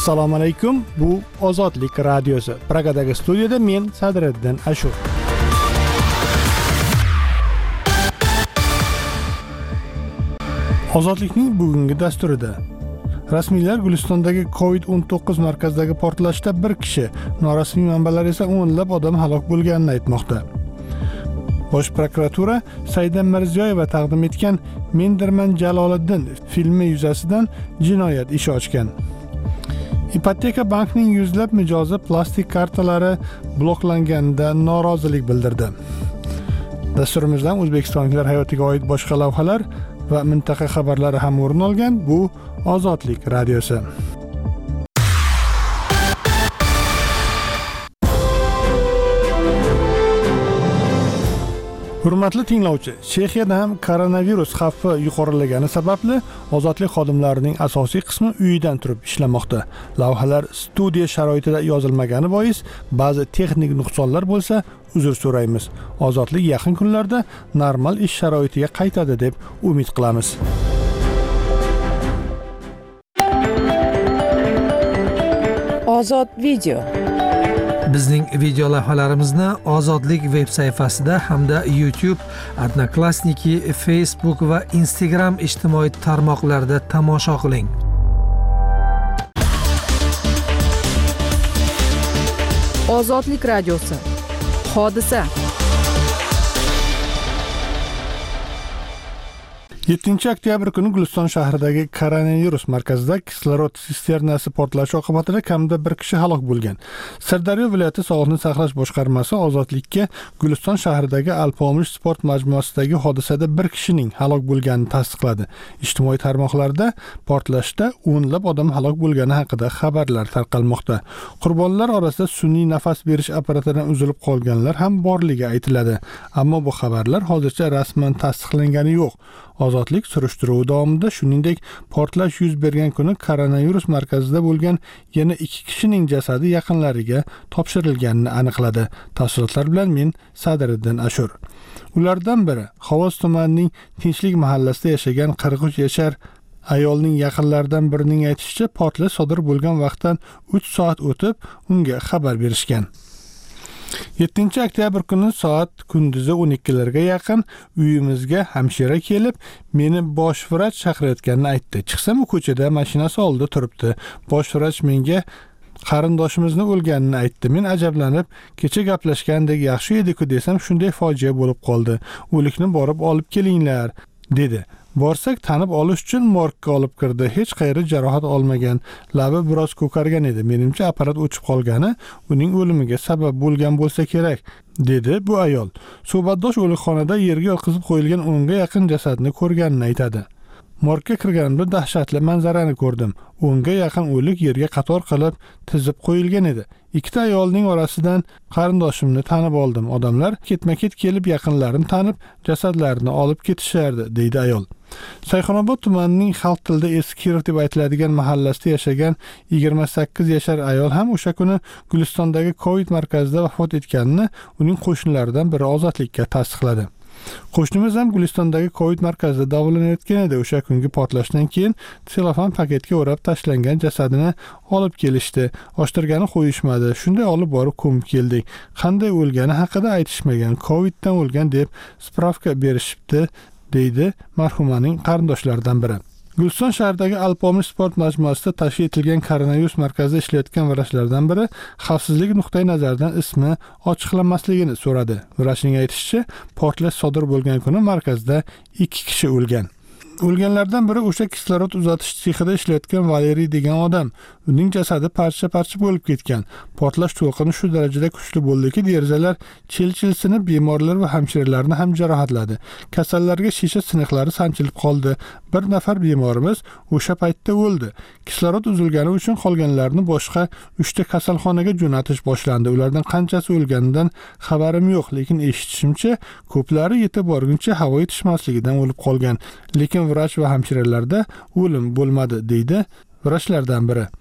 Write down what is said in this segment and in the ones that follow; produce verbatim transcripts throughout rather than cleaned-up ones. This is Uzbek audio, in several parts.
Assalomu alaykum. Bu Ozodlik radiosi. Pragadagi studiyada men Sadriddin Ashur. Ozodlikning bugungi dasturida rasmiylar Gulistondagi covid o'n to'qqiz markazidagi portlashda bir kishi, norasmiy manbalar esa o'nlab odam halok bo'lganini aytmoqda. Bosh prokuratura Saida Mirziyoyeva taqdim etgan Mendirman Jaloliddin filmi yuzasidan jinoyat ishi ochgan. Ipoteka bankning yuzlab mijozi plastik kartalari bloklanganida norozilik bildirdi. Dasturimizdan O'zbekistonliklar hayotiga oid boshqa lavhalar va mintaqa xabarlari ham o'rin olgan. Bu Ozodlik radiosi. Hurmatli tinglovchi, Chexiyada ham koronavirus xavfi yuqorilagani sababli ozodlik xodimlarining asosiy qismi uyidan turib ishlamoqda. Lavhalar studiya sharoitida yozilmagani bois ba'zi texnik nuqsonlar bo'lsa, uzr so'raymiz. Ozodlik yaqin kunlarda normal ish sharoitiga qaytadi deb umid qilamiz. Ozod video. Bizning video lavhalarimizni Ozodlik veb sayfasida hamda YouTube, Odnoklassniki, Facebook va Instagram ijtimoiy tarmoqlarida tomosha qiling. Ozodlik radiosi. Hodisa. yettinchi oktyabr kuni Guliston shahridagi koronavirus markazida kislorod sisternasi portlashi oqibatida kamida bir kishi halok bo'lgan. Sirdaryo viloyati Sog'liqni saqlash boshqarmasi Ozodlikka Guliston shahridagi Alpomish sport majmuasidagi hodisada bir kishining halok bo'lganini tasdiqladi. Ijtimoiy tarmoqlarda portlashda o'nlab odam halok bo'lgani haqida xabarlar tarqalmoqda. Qurbonlar orasida sun'iy nafas berish apparatidan uzilib qolganlar ham borligi aytiladi. Ammo bu xabarlar hozircha rasman tasdiqlangani yo'q. Ozodlik surishtiruvi davomida shuningdek portlash yuz bergan kuni koronavirus markazida bo'lgan yana ikki kishining jasadi yaqinlariga topshirilganini aniqladi. Tafsilotlar bilan men Sadriddin Ashur. Ulardan biri Xovos tumanining Tinchlik mahallasida yashagan qirq uch yashar ayolning yaqinlaridan birining aytishicha, portlash sodir bo'lgan vaqtdan uch soat o'tib unga xabar berishgan. yettinchi oktyabr kuni soat kunduzi o'n ikkilarga yaqin uyimizga hamshira kelib, meni bosh vrach chaqirayotganini aytdi. Chiqsam, u ko'chada mashinasi oldida turibdi. Bosh vrach menga qarindoshimizni o'lganini aytdi. Men ajablanib, kecha gaplashgandek yaxshi edi-ku desam, shunday fojia bo'lib qoldi. O'likni borib olib kelinglar, dedi. Borsak, tanib olish uchun morgga olib kirdi. Hech qayeri jarohat olmagan. Labi biroz ko'kargan edi. Menimcha apparat o'chib qolgani uning o'limiga sabab bo'lgan bo'lsa kerak, dedi bu ayol. Suhbatdosh o'likxonada yerga yotqizib qo'yilgan o'nga yaqin jasadni ko'rganini aytadi. Morgga kirganimda dahshatli manzarani ko'rdim. o'nga yaqin o'lik yerga qator qilib tizib qo'yilgan edi. Ikkita ayolning orasidan qarindoshimni tanib oldim. Odamlar ketma-ket kelib yaqinlarini tanib, jasadlarini olib ketishardi, deydi ayol. Sayxonobod tumanining xalq tilida Eski Kirov deb aytiladigan mahallasida yashagan yigirma sakkiz yashar ayol ham o'sha kuni Gulistondagi Covid markazida vafot etganini uning qo'shnilaridan biri Ozodlikka tasdiqladi. Qo'shnimiz ham Gulistondagi Covid markazida davolanayotgan edi. O'sha kungi portlashdan keyin selofan paketga o'rab tashlangan jasadini olib kelishdi. Oshtirgani qo'yishmadi. Shunday olib borib ko'mib keldik. Qanday o'lgani haqida aytishmagan. Coviddan o'lgan deb spravka berishibdi, deydi marhumaning qarindoshlaridan biri. Guliston shahridagi Alpomish sport majmuasida tashkil etilgan koronavirus markazida ishlayotgan vrachlardan biri xavfsizlik nuqtai nazaridan ismi ochiqlanmasligini so'radi. Vrachning aytishicha, portlash sodir bo'lgan kuni markazda ikki kishi o'lgan. O'lganlardan biri o'sha kislorod uzatish sexida ishlayotgan Valeriy degan odam. Uning jasadi parcha-parcha bo'lib ketgan. Portlash to'lqini shu darajada kuchli bo'ldiki, derazalar chil-chilsinib, bemorlar va hamshiralarni ham jarohatladi. Kasallarga shisha siniqlari sanchilib qoldi. Bir nafar bemorimiz o'sha paytda o'ldi. Kislorod uzilgani uchun qolganlarni boshqa uchta kasalxonaga jo'natish boshlandi. Ulardan qanchasi o'lganidan xabarim yo'q, lekin eshitishimcha, ko'plari yetib borguncha havo yetishmasligidan o'lib qolgan. Lekin vrach va hamshiralarda o'lim bo'lmadi, deydi vrachlardan biri.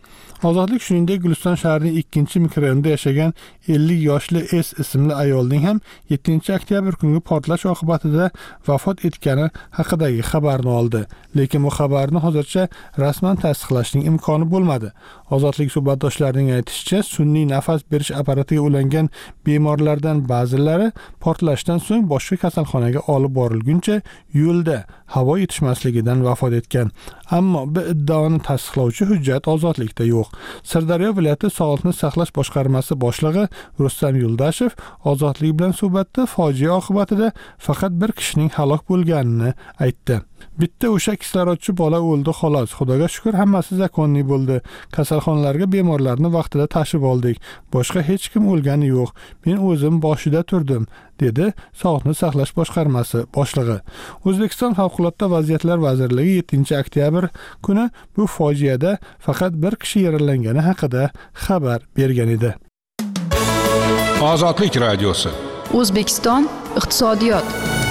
Ozodlik shuningdek Guliston shahrining ikkinchi mikrorayonida yashagan ellik yoshli S ismli ayolning ham yettinchi oktyabr kungi portlash oqibatida vafot etgani haqidagi xabarni oldi. Lekin bu xabarni hozircha rasman tasdiqlashning imkoni bo'lmadi. Ozodlik suhbatdoshlarining aytishicha, sun'iy nafas berish apparatiga ulangan bemorlardan ba'zilari portlashdan so'ng boshqa kasalxonaga olib borilguncha yo'lda havo yetishmasligidan vafot etgan. Ammo bu iddaoni tasdiqlovchi hujjat Ozodlikda yo'q. Sirdaryo viloyati Sog'liqni saqlash boshqarmasi boshlig'i Rustam Yuldashev Ozodlik bilan suhbatda fojia oqibatida faqat bir kishining halok bo'lganini aytdi. Bitta o'sha kislorodchi bola o'ldi xolos. Xudoga shukr, hammasi zakonli bo'ldi. Kasalxonalarga bemorlarni vaqtida tashib oldik. Boshqa hech kim o'lgani yo'q. Men o'zim boshida turdim, dedi Sog'liqni saqlash boshqarmasi boshlig'i. O'zbekiston Favqulodda vaziyatlar vazirligi yettinchi oktyabr kuni bu fojiada faqat bir kishi yaralangani haqida xabar bergan edi. Ozodlik radiosi. O'zbekiston iqtisodiyot.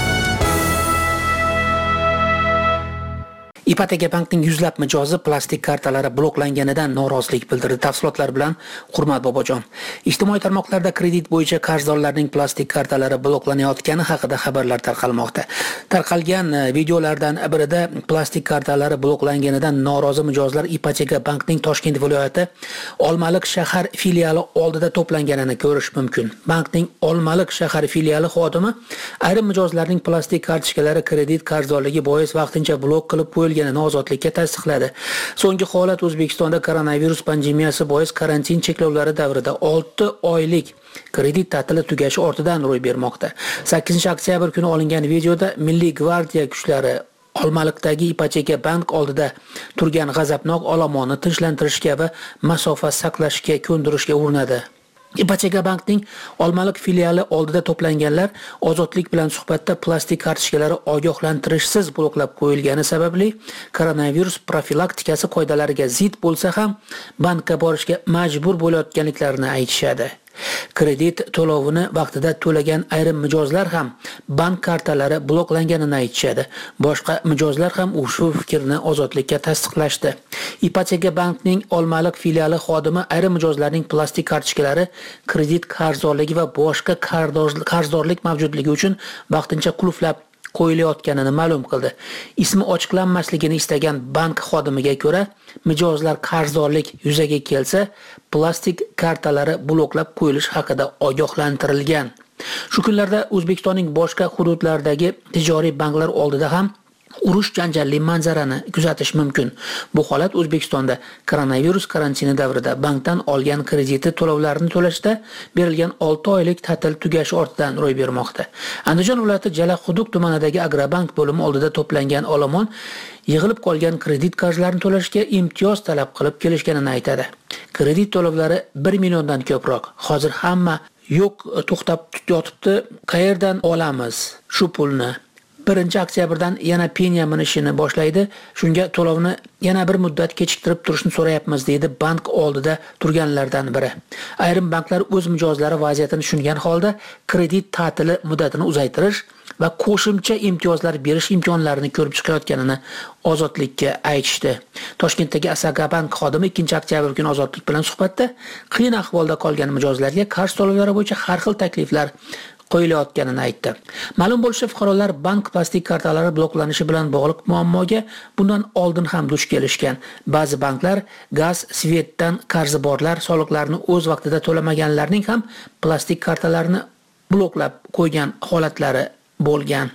Ipoteka bankning yuzlab mijozi plastik kartalari bloklanganidan norozilik bildirdi. Tafsilotlar bilan Hurmat Bobojon. Ijtimoiy tarmoqlarda kredit bo'yicha qarzdorlarning plastik kartalari bloklanayotgani haqida xabarlar tarqalmoqda. Tarqalgan videolardan birida plastik kartalari bloklanganidan norozi mijozlar Ipoteka bankning Toshkent viloyati Olmaliq shahar filiali oldida to'planganini ko'rish mumkin. Bankning Olmaliq shahar filiali xodimi ayrim mijozlarning plastik kartochkalari kredit qarzdorligi bois vaqtincha blok qilib qo'yilgan Ozodlikka tasdiqladi. So'nggi holat O'zbekistonda koronavirus pandemiyasi bois karantin cheklovlari davrida olti oylik kredit ta'tili tugashi ortidan ro'y bermoqda. sakkizinchi oktyabr kuni olingan videoda Milliy gvardiya kuchlari Olmaliqdagi Ipoteka bank oldida turgan g'azabnok olomonni tinchlantirishga va masofa saqlashga ko'ndirishga urinadi. Ipoteka bankning Olmaliq filiali oldida to'planganlar Ozodlik bilan suhbatda plastik kartochkalari ogohlantirishsiz bloklab qo'yilgani sababli koronavirus profilaktikasi qoidalariga zid bo'lsa ham bankka borishga majbur bo'layotganliklarini aytishadi. Kredit to'lovini vaqtida to'lagan ayrim mijozlar ham bank kartalari bloklanganini aytishadi. Boshqa mijozlar ham ushbu fikrni Ozodlikka tasdiqlashdi. Ipoteka bankning Olmaliq filiali xodimi ayrim mijozlarning plastik kartochkalari kredit qarzdorligi va boshqa qarzdorlik mavjudligi uchun vaqtincha qulflab qo'yilayotganini ma'lum qildi. Ismi ochiqlanmasligini istagan bank xodimiga ko'ra, mijozlar qarzdorlik yuzaga kelsa, plastik kartalari bloklab qo'yilish haqida ogohlantirilgan. Shu kunlarda O'zbekistonning boshqa hududlaridagi tijoriy banklar oldida ham urush janjalli manzarani kuzatish mumkin. Bu holat O'zbekistonda koronavirus karantini davrida bankdan olgan krediti to'lovlarini to'lashda berilgan olti oylik ta'til tugashi ortidan ro'y bermoqda. Andijon viloyati Jalaquduq tumanidagi Agrobank bo'limi oldida to'plangan olomon yig'ilib qolgan kredit qarzlarini to'lashga imtiyoz talab qilib kelishganini aytadi. Kredit to'lovlari bir milliondan ko'proq. Hozir hamma yo'q to'xtab yotibdi. Qayerdan olamiz shu pulni? birinchi oktyabrdan yana penya minishini boshlaydi. Shunga to'lovni yana bir muddat kechiktirib turishni so'rayapmiz, deydi bank oldida turganlardan biri. Ayrim banklar o'z mijozlari vaziyatini tushungan holda kredit ta'tili muddatini uzaytirish va qo'shimcha imtiyozlar berish imkonlarini ko'rib chiqayotganini Ozodlikka aytishdi. Toshkentdagi Asagabank xodimi ikkinchi oktyabr kuni Ozodlik bilan suhbatda qiyin ahvolda qolgan mijozlarga qarz to'lovlari bo'yicha har xil takliflar qo'yilayotganini aytdi. Ma'lum bo'lishicha, fuqarolar bank plastik kartalari bloklanishi bilan bog'liq muammoga bundan oldin ham duch kelishgan. Ba'zi banklar gaz, svetdan qarzi borlar, soliqlarni o'z vaqtida to'lamaganlarning ham plastik kartalarini bloklab qo'ygan holatlari bo'lgan.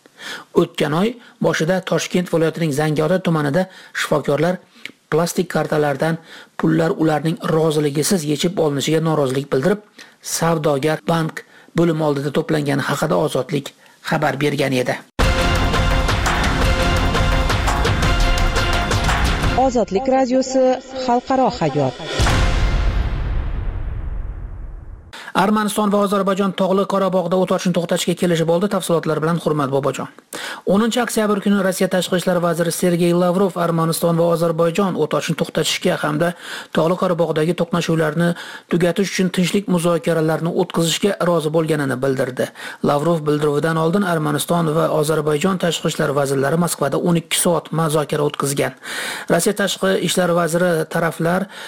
O'tgan oy boshida Toshkent viloyatining Zangiota tumanida shifokorlar plastik kartalardan pullar ularning roziligisiz yechib olinishiga norozilik bildirib, savdogar bank bo'lim oldida to'plangani haqida Ozodlik xabar bergan edi. Ozodlik radiosi xalqaro hayot. Armaniston va Ozarbayjon Tog'li Qorabog'da o't ochishni to'xtatishga kelishib oldi. Tafsilotlar bilan Hurmat Bobojon. o'ninchi oktyabr kuni Rossiya tashqi ishlar vaziri Sergey Lavrov Armaniston va Ozarbayjon o't ochishni to'xtatishga hamda Tog'li Qorabog'dagi to'qnashuvlarni tugatish uchun tinchlik muzokaralarini o'tkazishga rozi bo'lganini bildirdi. Lavrov bildiruvidan oldin Armaniston va Ozarbayjon tashqi ishlar vazirlari Moskvada o'n ikki soat muzokara o'tkazgan. Rossiya tashqi ishlar vaziri taraflar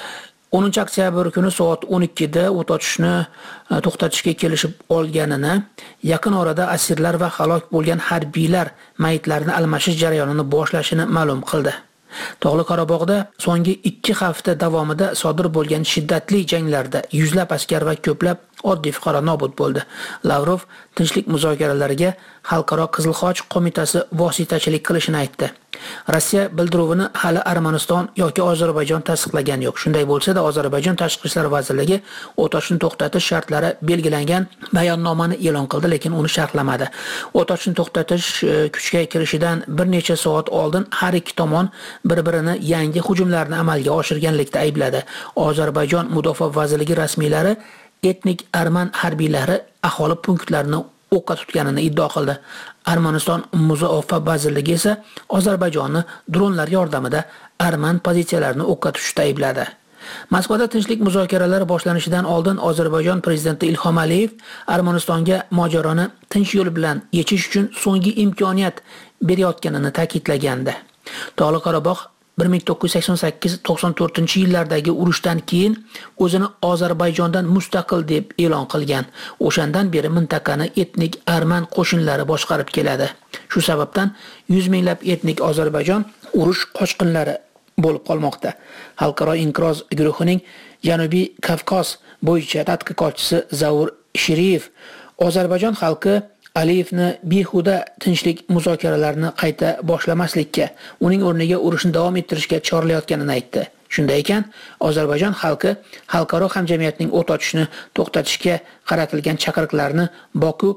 o'ninchi oktyabr kuni soat o'n ikkida o't ochishni to'xtatishga kelishib olganini, yaqin orada asirlar va halok bo'lgan harbiylar mayitlarini almashish jarayonini boshlashini ma'lum qildi. Tog'li Qorabog'da so'nggi ikki hafta davomida sodir bo'lgan shiddatli janglarda yuzlab askar va ko'plab oddiy fuqaro nobud bo'ldi. Lavrov tinchlik muzokaralariga Xalqaro Qizil Xoch qo'mitasi vositachilik qilishini aytdi. Rossiya bildiruvini hali Armaniston yoki Ozarbayjon tasdiqlagan yo'q. Shunday bo'lsa-da, Ozarbayjon Tashqi ishlar vazirligi o't ochishni to'xtatish shartlari belgilangan bayonnomani e'lon qildi, lekin uni sharhlamadi. O't ochishni to'xtatish kuchga kirishidan bir necha soat oldin har ikki tomon bir-birini yangi hujumlarni amalga oshirganlikda aybladi. Ozarbayjon Mudofaa vazirligi rasmiylari etnik arman harbiylari aholi punktlarini o'qqa tutganini iddao qildi. Armaniston Mudofaa vazirligi esa Ozarbayjonni dronlar yordamida arman pozitsiyalarini o'qqa tutishda aybladi. Moskvada tinchlik muzokaralari boshlanishidan oldin Ozarbayjon prezidenti Ilhom Aliyev Armanistonga mojaroni tinch yo'l bilan yechish uchun so'nggi imkoniyat berayotganini ta'kidlagandi. Tog'li Qorabog' bir ming to'qqiz yuz sakson sakkiz to'qson to'rtinchi yillardagi urushdan keyin o'zini Ozarbayjondan mustaqil deb e'lon qilgan. O'shandan beri mintaqani etnik arman qo'shinlari boshqarib keladi. Shu sababdan yuz minglab etnik Ozarbayjon urush qochqinlari bo'lib qolmoqda. Xalqaro inqiroz guruhining Janubiy Kavkaz bo'yicha tadqiqotchisi Zavur Shiriyev Ozarbayjon xalqi Aliyevni behuda tinchlik muzokaralarini qayta boshlamaslikka, uning o'rniga urushni davom ettirishga chorlayotganini aytdi. Shunday ekan, Ozarbayjon xalqi xalqaro hamjamiyatning o't ochishni to'xtatishga qaratilgan chaqiriqlarni Boku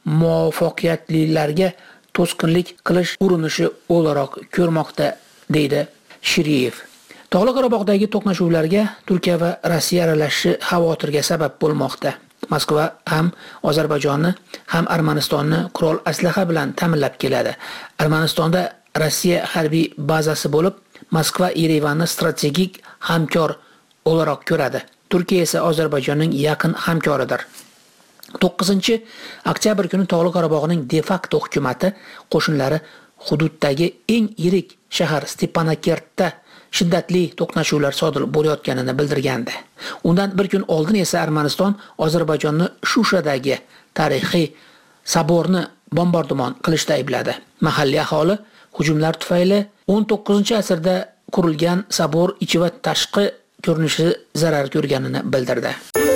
muvaffaqiyatlilarga to'sqinlik qilish urinishi o'laroq ko'rmoqda, deydi Shiriyev. Tog'li Qorabog'dagi to'qnashuvlarga Turkiya va Rossiya aralashishi xavotirga sabab bo'lmoqda. Moskva ham Ozarbayjonni, ham Armanistonni qurol aslaha bilan ta'minlab keladi. Armanistonda Rossiya harbiy bazasi bo'lib, Moskva Yerevanni strategik hamkor o'laroq ko'radi. Turkiya esa Ozarbayjonning yaqin hamkoridir. to'qqizinchi oktyabr kuni Tog'li Qorabog'ning de facto hukumatı qo'shinlari hududdagi eng yirik shahar Stepanakertda shiddatli to'qnashuvlar sodir bo'layotganini bildirgandi. Undan bir kun oldin esa Armaniston Ozarbayjonni Shushadagi tarixiy saborni bombardimon qilishda aybladi. Mahalliy aholi hujumlar tufayli o'n to'qqizinchi asrda qurilgan sabor ichi va tashqi ko'rinishi zarar ko'rganini bildirdi.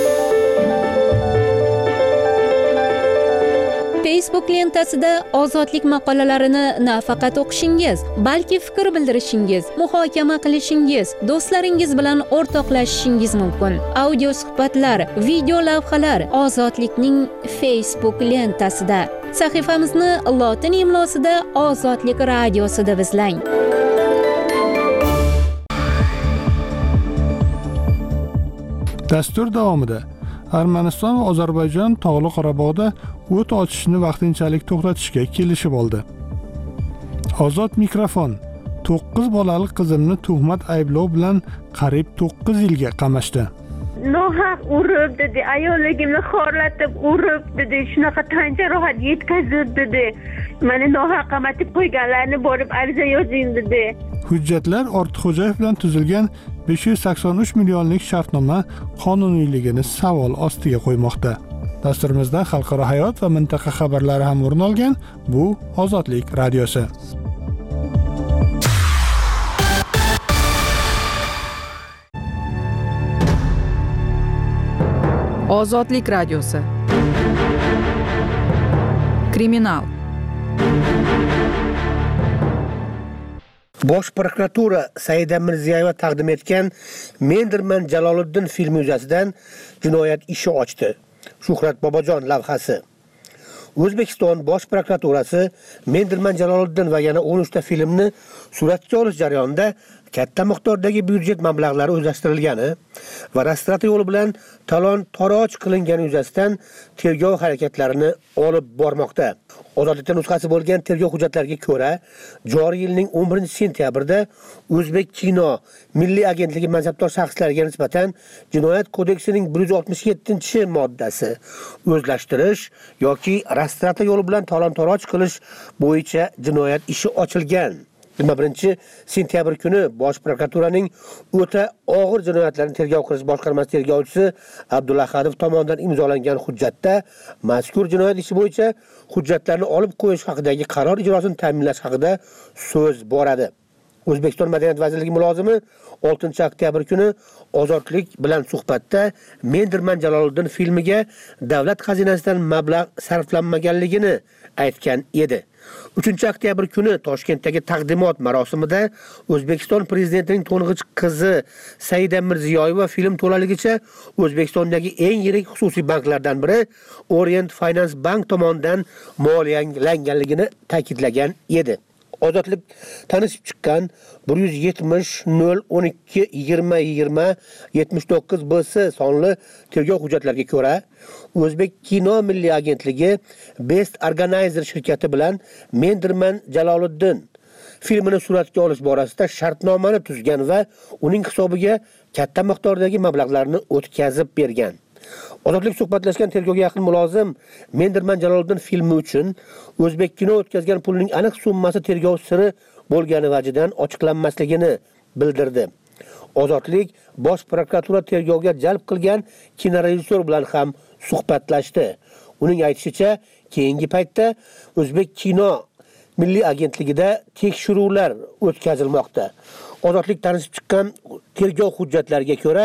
Facebook lentasida ozodlik maqolalarini nafaqat o'qishingiz, balki fikr bildirishingiz, muhokama qilishingiz, do'stlaringiz bilan o'rtoqlashishingiz mumkin. Audio suhbatlar, video lavhalar Ozodlikning Facebook lentasida. Sahifamizni lotin imlosida Ozodlik radiosi deb izlang. Dastur davomida Armaniston va Ozarbayjon Tog'li Qorabog'da o't ochishni vaqtinchalik to'xtatishga kelishib oldi. Ozod mikrofon to'qqiz bolali qizimni tuhmat ayblov bilan qariyb to'qqiz yilga qamashdi. Nohaq urib dedi, ayolligimni xorlatib urib dedi, shunaqa tan jarohat yetkazib dedi. Meni nohaq qamatib qo'yganlarni borib ariza yozing dedi. Hujjatlar Ortiqxo'jayev bilan tuzilgan besh yuz sakson uch millionlik shartnoma qonuniyligini savol ostiga qo'ymoqda. Dasturimizda xalqaro hayot va mintaqa xabarlari ham o'rin olgan. Bu Ozodlik radiosi. Ozodlik radiosi. Kriminal. Bosh prokuratura Saida Mirziyoyeva taqdim etgan Mendirman Jaloliddin filmi yuzasidan jinoyat ishi ochdi. Shuhrat Bobojon lavhasi. O'zbekiston Bosh prokuraturasi Mendirman Jaloliddin va yana o'n uch ta filmni suratga olish jarayonida katta miqdordagi byudjet mablag'lari o'zlashtirilgani va rastrata yo'li bilan talon-toroj qilingani yuzasidan tergov harakatlarini olib bormoqda. Ozodlikda nusxasi bo'lgan tergov hujjatlariga ko'ra, joriy yilning o'n birinchi sentyabrida O'zbek kino milliy agentligi mansabdor shaxslariga nisbatan Jinoyat kodeksining bir yuz oltmish yettinchi moddasi o'zlashtirish yoki rastrata yo'li bilan talon-toroj qilish bo'yicha jinoyat ishi ochilgan. yigirma birinchi sentyabr kuni Bosh prokuraturaning o'ta og'ir jinoyatlarni tergov qilish boshqarmasi tergovchisi Abdulla Ahadov tomonidan imzolangan hujjatda mazkur jinoyat ishi bo'yicha hujjatlarni olib qo'yish haqidagi qaror ijrosini ta'minlash haqida so'z boradi. O'zbekiston Madaniyat vazirligi mulozimi oltinchi oktyabr kuni Ozodlik bilan suhbatda Mendirman Jaloliddin filmiga davlat xazinasidan mablag' sarflanmaganligini aytgan edi. uchinchi oktyabr kuni Toshkentdagi taqdimot marosimida O'zbekiston prezidentining to'ng'ich qizi Saida Mirziyoyeva film to'laligicha O'zbekistondagi eng yirik xususiy banklardan biri Orient Finance Bank tomonidan moliyalanganligini ta'kidlagan edi. Ozodlik tanishib chiqqan bir yuz yetmish nol o'n ikki yigirma yigirma yetmish to'qqiz B S sonli tergov hujjatlariga ko'ra, O'zbek kino milliy agentligi Best Organizer shirkati bilan Mendirman Jaloliddin filmini suratga olish borasida shartnomani tuzgan va uning hisobiga katta miqdordagi mablag'larni o'tkazib bergan. Ozodlik suhbatlashgan tergovga yaqin mulozim Mendirman Jaloliddin filmi uchun O'zbek kino o'tkazgan pulning aniq summasi tergov siri bo'lgani vajidan ochiqlanmasligini bildirdi. Ozodlik Bosh prokuratura tergovga jalb qilgan kinorejissyor bilan ham suhbatlashdi. Uning aytishicha, keyingi paytda O'zbek kino milliy agentligida tekshiruvlar o'tkazilmoqda. Ozodlik tanishib chiqqan tergov hujjatlariga ko'ra,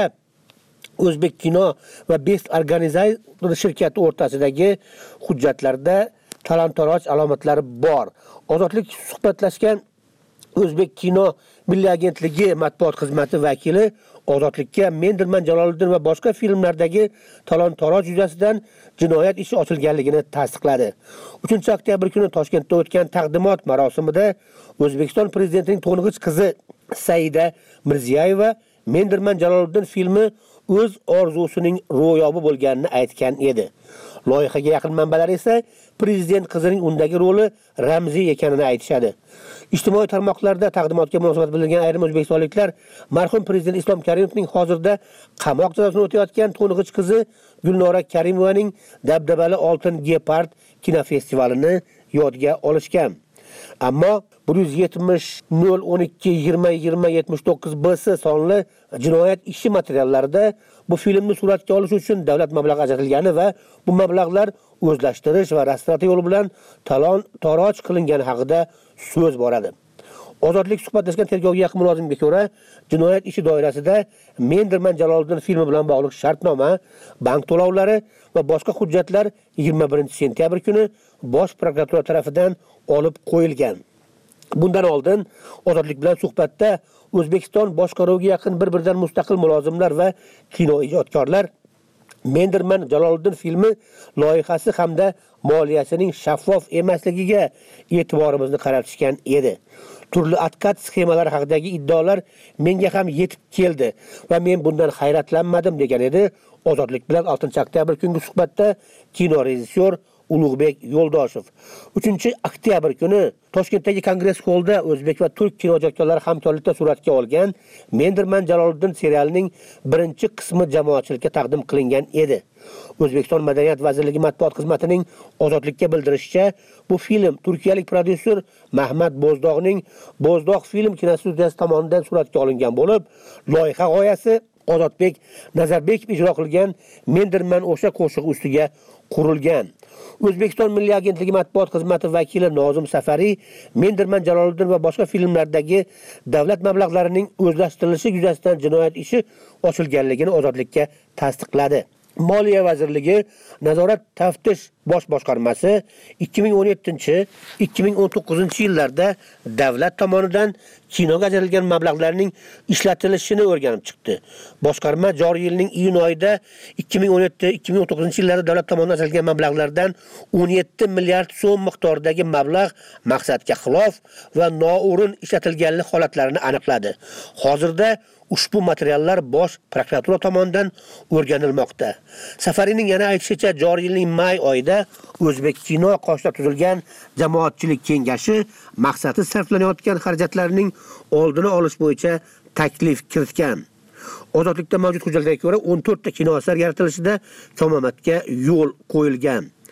O'zbek kino va Best Organizer shirkati o'rtasidagi hujjatlarda talon-toroj alomatlari bor. Ozodlik suhbatlashgan O'zbek kino milliy agentligi matbuot xizmati vakili Ozodlikka Mendirman Jaloliddin va boshqa filmlardagi talon-toroj yuzasidan jinoyat ishi ochilganligini tasdiqladi. uchinchi oktyabr kuni Toshkentda o'tgan taqdimot marosimida O'zbekiston prezidentining to'ng'ich qizi Saida Mirziyoyeva Mendirman Jaloliddin filmi o'z orzusining ro'yobi bo'lganini aytgan edi. Loyihaga yaqin manbalar esa prezident qizining undagi roli ramziy ekanini aytishadi. Ijtimoiy tarmoqlarda taqdimotga munosabat bildirgan ayrim o'zbekistonliklar marhum prezident Islom Karimovning hozirda qamoq jazosini o'tayotgan to'ng'ich qizi Gulnora Karimovaning dabdabali Oltin Gepard kinofestivalini yodga olishgan. Ammo bir yuz yetmish nol o'n ikki yigirma yigirma yetmish to'qqiz B S sonli jinoyat ishi materiallarida bu filmni suratga olish uchun davlat mablag'i ajratilgani va bu mablag'lar o'zlashtirish va restavratsiya yo'li bilan talon-toroj qilingani haqida so'z boradi. Ozodlik suhbatlashgan tergovga yaqin mulozimga ko'ra, jinoyat ishi doirasida Mendirman Jaloliddin filmi bilan bog'liq shartnoma, bank to'lovlari va boshqa hujjatlar yigirma birinchi sentyabr kuni Bosh prokuratura tomonidan olib qo'yilgan. Bundan oldin Ozodlik bilan suhbatda O'zbekiston boshqaruviga yaqin bir-biridan mustaqil mulozimlar va kino ijodkorlar Mendirman Jaloliddin filmi loyihasi hamda moliyasining shaffof emasligiga e'tiborimizni qaratishgan edi. Turli atkat sxemalar haqidagi iddaolar menga ham yetib keldi va men bundan hayratlanmadim degan edi. Ozodlik bilan oltinchi oktyabr kungi suhbatda kino rejissyor Ulug'bek Yo'ldoshev. uchinchi oktyabr kuni Toshkentdagi Kongress xollida o'zbek va turk kino ijodkorlari hamkorlikda suratga olgan Mendirman Jaloliddin serialining birinchi qismi jamoatchilikka taqdim qilingan edi. O'zbekiston Madaniyat vazirligi matbuot xizmatining Ozodlikka bildirishicha, bu film turkiyalik prodyuser Mahmad Bo'zdog'ning Bo'zdog' film kinostudiyasi tomonidan suratga olingan bo'lib, loyiha g'oyasi Ozodbek Nazarbekov ijro qilgan Mendirman o'sha qo'shiq ustiga qurilgan. O'zbekiston Milliy agentligi matbuot xizmati vakili Nozim Safari Mendirman Jaloliddin va boshqa filmlardagi davlat mablag'larining o'zlashtirilishi yuzasidan jinoyat ishi ochilganligini Ozodlikka tasdiqladi. Moliya vazirligi Nazorat taftish bosh boshqarmasi ikki ming o'n yettinchi ikki ming o'n to'qqizinchi yillarda davlat tomonidan kinoga ajratilgan mablag'larning ishlatilishini o'rganib chiqdi. Boshqarma joriy yilning iyun oyida ikki ming o'n yetti ikki ming o'n to'qqizinchi yillarda davlat tomonidan ajratilgan mablag'lardan o'n yetti milliard so'm miqdoridagi mablag' maqsadga xilof va noo'rin ishlatilganlik holatlarini aniqladi. Hozirda ushbu materiallar Bosh prokuratura tomonidan o'rganilmoqda. Safarining yana aytishicha, joriy yilning may oyida O'zbek kino qoshida tuzilgan jamoatchilik kengashi maqsadi sarflanayotgan xarajatlarning oldini olish bo'yicha taklif kiritgan. Ozodlikda mavjud hujjatlarga ko'ra o'n to'rtta kino asar yaratilishida kamomatga yo'l qo'yilgan.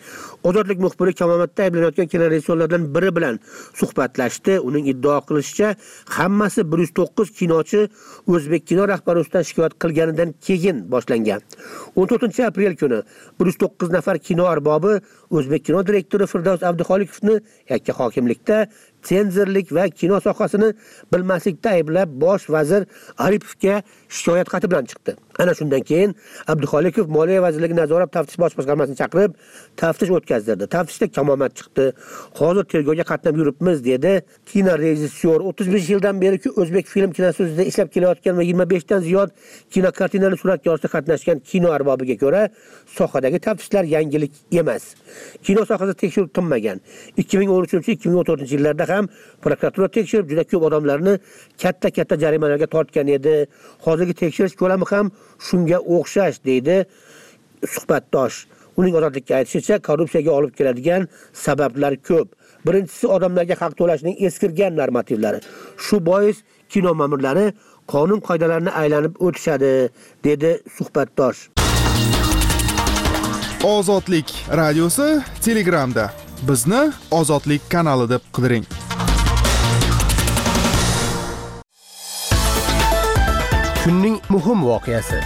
Ozodlik muxbiri kamomatda ayblanayotgan kinorejissyorlardan biri bilan suhbatlashdi. Uning iddao qilishicha, hammasi bir yuz to'qqiz kinochi O'zbek kino rahbari ustidan shikoyat qilganidan keyin boshlangan. o'n to'rtinchi aprel kuni bir yuz to'qqiz nafar kino arbobi O'zbek kino direktori Firdavs Abduxoliqovni yakka hokimlikda senzorlik va kino sohasini bilmaslikda ayblab bosh vazir Aripovga shikoyat xati bilan chiqdi. Ana shundan keyin Abduxoliqov Moliya vazirligi nazorat taftish bosh boshqarmasini chaqirib, taftish o'tkazdirdi. Taftishda kamomat chiqdi. Hozir tergovga qatnab yuribmiz dedi. Kino rejissyor o'ttiz besh yildan beri O'zbek film kinosida ishlab kelayotgan va yigirma besh dan ziyod kino kartinani suratga olishda qatnashgan kino arbobiga ko'ra, sohadagi taftishlar yangilik emas. Kino sohasida tekshiruv tinmagan. ikki ming o'n uchinchi ikki ming o'n to'rtinchi yillarda ham prokuratura tekshirib juda ko'p odamlarni katta-katta jarimalarga tortgan edi. Hozirgi tekshirish ko'lami ham shunga o'xshash deydi suhbatdosh. Uning ozodlikka aytishicha, korrupsiyaga olib keladigan sabablar ko'p. Birinchisi odamlarga haq to'lashning eskirgan normativlari. Shu bois kino ma'murlari qonun qoidalarini aylanib o'tishadi, dedi suhbatdosh. Ozodlik radiosi Telegramda. Bizni Ozodlik kanali deb qidiring. Kunning muhim voqeasi.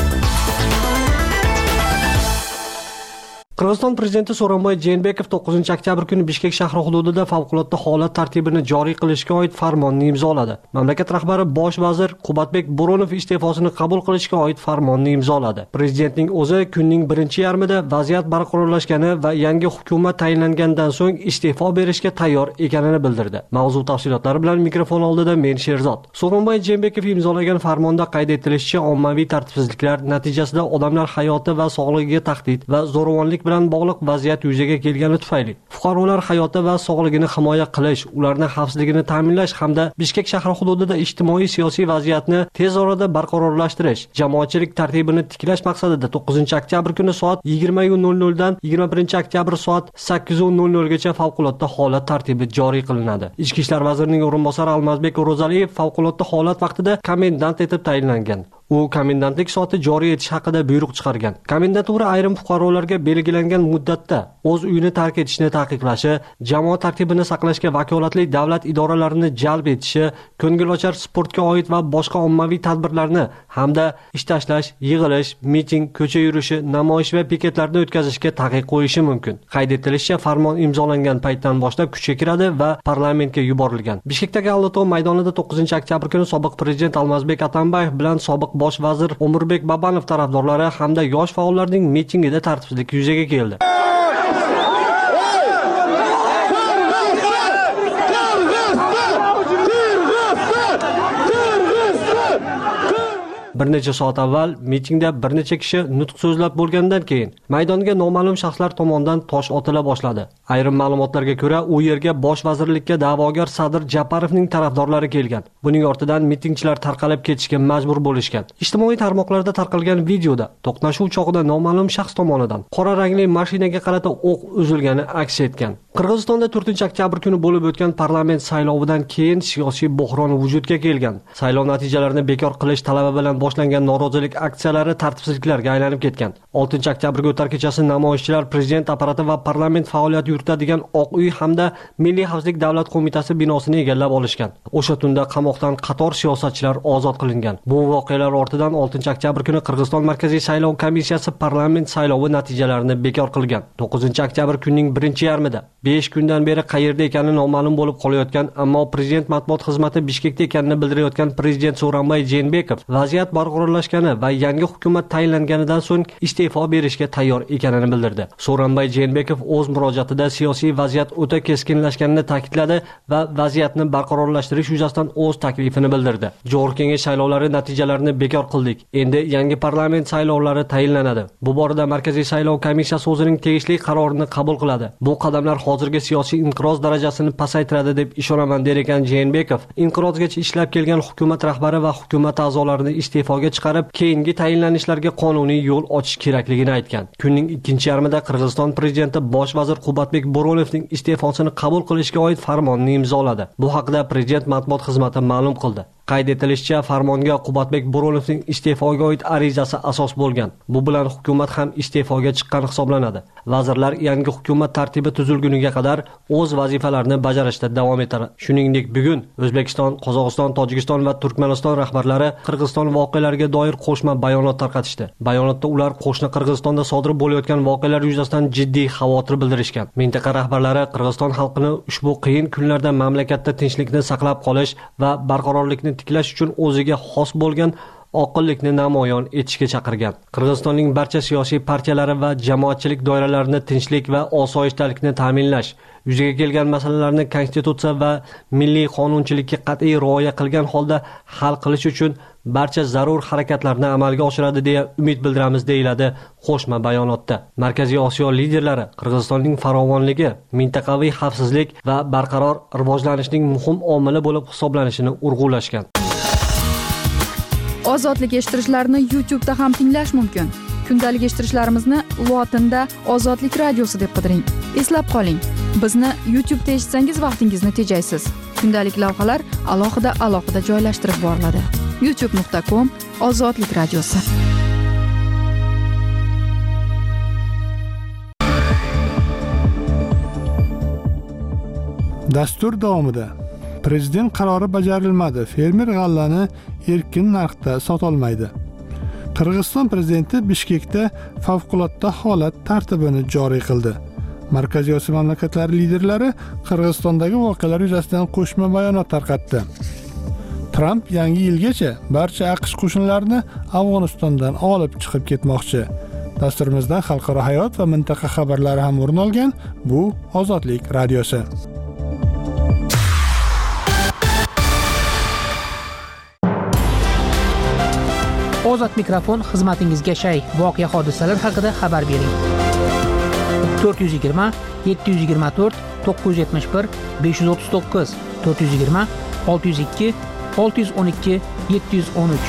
Qirg'iziston prezidenti So'ronboy Jeenbekov to'qqizinchi oktyabr kuni Bishkek shahri hududida favqulodda holat tartibini joriy qilishga oid farmonni imzoladi. Mamlakat rahbari bosh vazir Qubatbek Bo'ronov iste'fosini qabul qilishga oid farmonni imzoladi. Prezidentning o'zi kunning birinchi yarmida vaziyat barqarorlashgani va yangi hukumat tayinlangandan so'ng iste'fo berishga tayyor ekanini bildirdi. Mavzu tafsilotlari bilan mikrofon oldida men Sherzod. So'ronboy Jeenbekov imzolagan farmonda qayd etilishicha, ommaviy tartibsizliklar natijasida odamlar hayoti va sog'ligiga tahdid va zo'ravonlik bilan bog'liq vaziyat yuzaga kelgani tufayli fuqarolar hayoti va sog'ligini himoya qilish, ularning xavfsizligini ta'minlash hamda Bishkek shahri hududida ijtimoiy siyosiy vaziyatni tez orada barqarorlashtirish, jamoatchilik tartibini tiklash maqsadida to'qqizinchi oktyabr kuni soat yigirma nol nol dan yigirma birinchi oktyabr soat sakkiz nol nol gacha favqulodda holat tartibi joriy qilinadi. Ichki ishlar vazirining o'rinbosari Almazbek Ro'zaliyev favqulodda holat vaqtida komendant etib tayinlangan. U komendantlik soati joriy etish haqida buyruq chiqargan. Komendantura ayrim fuqarolarga belgilangan muddatda o'z uyini tark etishni taqiqlashi, jamoat tartibini saqlashga vakolatli davlat idoralarini jalb etishi, ko'ngilochar sportga oid va boshqa ommaviy tadbirlarni hamda ish tashlash, yig'ilish, miting, ko'cha yurishi, namoyish va piketlarni o'tkazishga taqiq qo'yishi mumkin. Qayd etilishicha, farmon imzolangan paytdan boshlab kuchga kiradi va parlamentga yuborilgan. Bishkekdagi Allatov maydonida to'qqizinchi oktyabr kuni sobiq prezident Almazbek Atambayev bilan sobiq bosh vazir Umurbek Babanov tarafdorlari hamda yosh faollarning mitingida tartibsizlik yuzaga keldi. Bir necha soat avval mitingda bir necha kishi nutq so'zlab bo'lgandan keyin maydonga noma'lum shaxslar tomonidan tosh otila boshladi. Ayrim ma'lumotlarga ko'ra, u yerga bosh vazirlikka da'vogar Sadir Japarovning tarafdorlari kelgan. Buning ortidan mitingchilar tarqalib ketishga majbur bo'lishgan. Ijtimoiy tarmoqlarda tarqalgan videoda to'qnashuv chog'ida noma'lum shaxs tomonidan qora rangli mashinaga qarata o'q uzilgani aks etgan. Qirg'izistonda to'rtinchi oktyabr kuni bo'lib o'tgan parlament saylovidan keyin siyosiy buhron vujudga kelgan. Saylov natijalarini bekor qilish talabi bilan boshlangan norozilik aksiyalari tartibsizliklarga aylanib ketgan. oltinchi oktyabrga o'tar kechasi namoyishchilar prezident apparati va parlament faoliyat yuritadigan Oq uy hamda Milliy xavfsizlik davlat qo'mitasi binosini egallab olishgan. O'sha tunda qamoqdan qator siyosatchilar ozod qilingan. Bu voqealar ortidan oltinchi oktyabr kuni Qirg'iziston Markaziy saylov komissiyasi parlament saylovi natijalarini bekor qilgan. to'qqizinchi oktyabr kunning birinchi yarmida besh kundan beri qayerda ekani noma'lum bo'lib qolayotgan, ammo prezident matbuot xizmati Bishkekda ekanini bildirayotgan prezident So'ronboy Jeenbekov vaziyat barqarorlashgani va yangi hukumat tayinlanganidan so'ng iste'fo berishga tayyor ekanini bildirdi. So'ronboy Jeenbekov o'z murojaatida siyosiy vaziyat o'ta keskinlashganini ta'kidladi va vaziyatni barqarorlashtirish yuzasidan o'z taklifini bildirdi. Jo'g'ri kengash saylovlari natijalarini bekor qildik. Endi yangi parlament saylovlari tayinlanadi. Bu borada Markaziy saylov komissiyasi o'zining tegishli qarorini qabul qiladi. Bu qadamlar hozirgi siyosiy inqiroz darajasini pasaytiradi deb ishonaman der ekan Jeenbekov. Inqirozgacha ishlab kelgan hukumat rahbari va hukumat a'zolarini iste'foga chiqarib, keyingi tayinlanishlarga qonuniy yo'l ochish kerakligini aytgan. Kunning ikkinchi yarmida Qirg'iziston prezidenti bosh vazir Qubatbek Bo'ronovning iste'fosini qabul qilishga oid farmonni imzoladi. Bu haqda prezident matbuot xizmati ma'lum qildi. Qayd etilishicha, farmonga Qubbatbek Bo'ronovning iste'foga oid arizasi asos bo'lgan. Bu bilan hukumat ham iste'foga chiqqan hisoblanadi. Vazirlar yangi hukumat tartibi tuzilguniga qadar o'z vazifalarini bajarishda davom etadi. Shuningdek, bugun O'zbekiston, Qozog'iston, Tojikiston va Turkmaniston rahbarlari Qirg'iziston voqealariga doir qo'shma bayonot tarqatishdi. Bayonotda ular qo'shni Qirg'izistonda sodir bo'layotgan voqealar yuzasidan jiddiy xavotir bildirishgan. Mintaqa rahbarlari Qirg'iziston xalqini ushbu qiyin kunlarda mamlakatda tinchlikni saqlab qolish va barqarorlikni tiklash uchun o'ziga xos bo'lgan oqillikni namoyon etishga chaqirgan. Qirg'izistonning barcha siyosiy partiyalari va jamoatchilik doiralarini tinchlik va osoyishtalikni ta'minlash, yuzaga kelgan masalalarni konstitutsiya va milliy qonunchilikka qat'iy rioya qilgan holda hal qilish uchun barcha zarur harakatlarni amalga oshiradi deya umid bildiramiz, deyiladi qo'shma bayonotda. Markaziy Osiyo liderlari Qirg'izistonning farovonligi, mintaqaviy xavfsizlik va barqaror rivojlanishning muhim omili bo'lib hisoblanishini urg'ulashgan. Ozodlik eshittirishlarni YouTube'da ham tinglash mumkin. Kundalik eshittirishlarimizni lotinda Ozodlik radiosi deb qidiring. Eslab qoling, bizni YouTube'da eshitsangiz vaqtingizni tejaysiz. Kundalik lavhalar alohida alohida joylashtirib boriladi. youtube nuqta com Ozodlik radiosi. Dastur davomida Prezident qarori bajarilmadi. Fermer g'allani erkin narxda sotolmaydi. Qirg'iziston prezidenti Bishkekda favqulodda holat tartibini joriy qildi. Markaziy Osiyo mamlakatlari liderlari Qirg'izistondagi voqealar yuzasidan qo'shma bayonot tarqatdi. Trump yangi yilgacha barcha AQSh qo'shinlarini Afg'onistondan olib chiqib ketmoqchi. Dasturimizdan xalqaro hayot va mintaqa xabarlari ham o'rin olgan. Bu Ozodlik radiosi. Ozod mikrofon xizmatingizga shay. Voqea hodisalar haqida xabar bering. to'rt yuz yigirma yetti yuz yigirma to'rt to'qqiz yuz yetmish bir besh yuz o'ttiz to'qqiz to'rt yuz yigirma olti yuz ikki olti yuz o'n ikki yetti yuz o'n uch.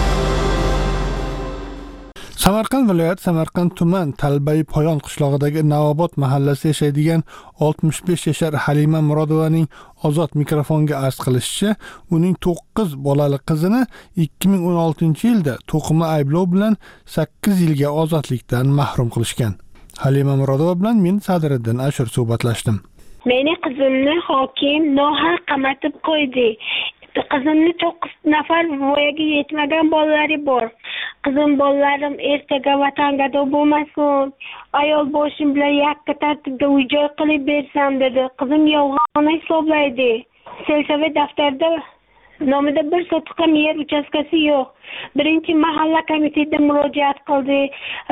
Samarqand viloyat Samarqand tuman Talbai Poyon qishlog'idagi Navobod mahallasida yashaydigan oltmish besh yashar Halima Murodovaning Ozod mikrofonga arz qilishicha, uning to'qqiz bolali qizini ikki ming o'n oltinchi yilda to'qima ayblov bilan sakkiz yilga ozodlikdan mahrum qilishgan. Halima Murodova bilan men Sadiriddin Ashur suhbatlashdim. Meni qizimni hokim nohaq qamatib qo'ydi. Qizimni to'qqiz nafar voyaga yetmagan bolalari bor. Qizim bolalarim ertaga vatangado bo'lmasin, ayol boshim bilan yakka tartibda uy-joy qilib bersam dedi. Qizim yolg'on hisoblaydi. Selsavet daftarda nomida bir sotiq ham yer uchastkasi yo'q. Birinchi mahalla komitetiga murojaat qildi.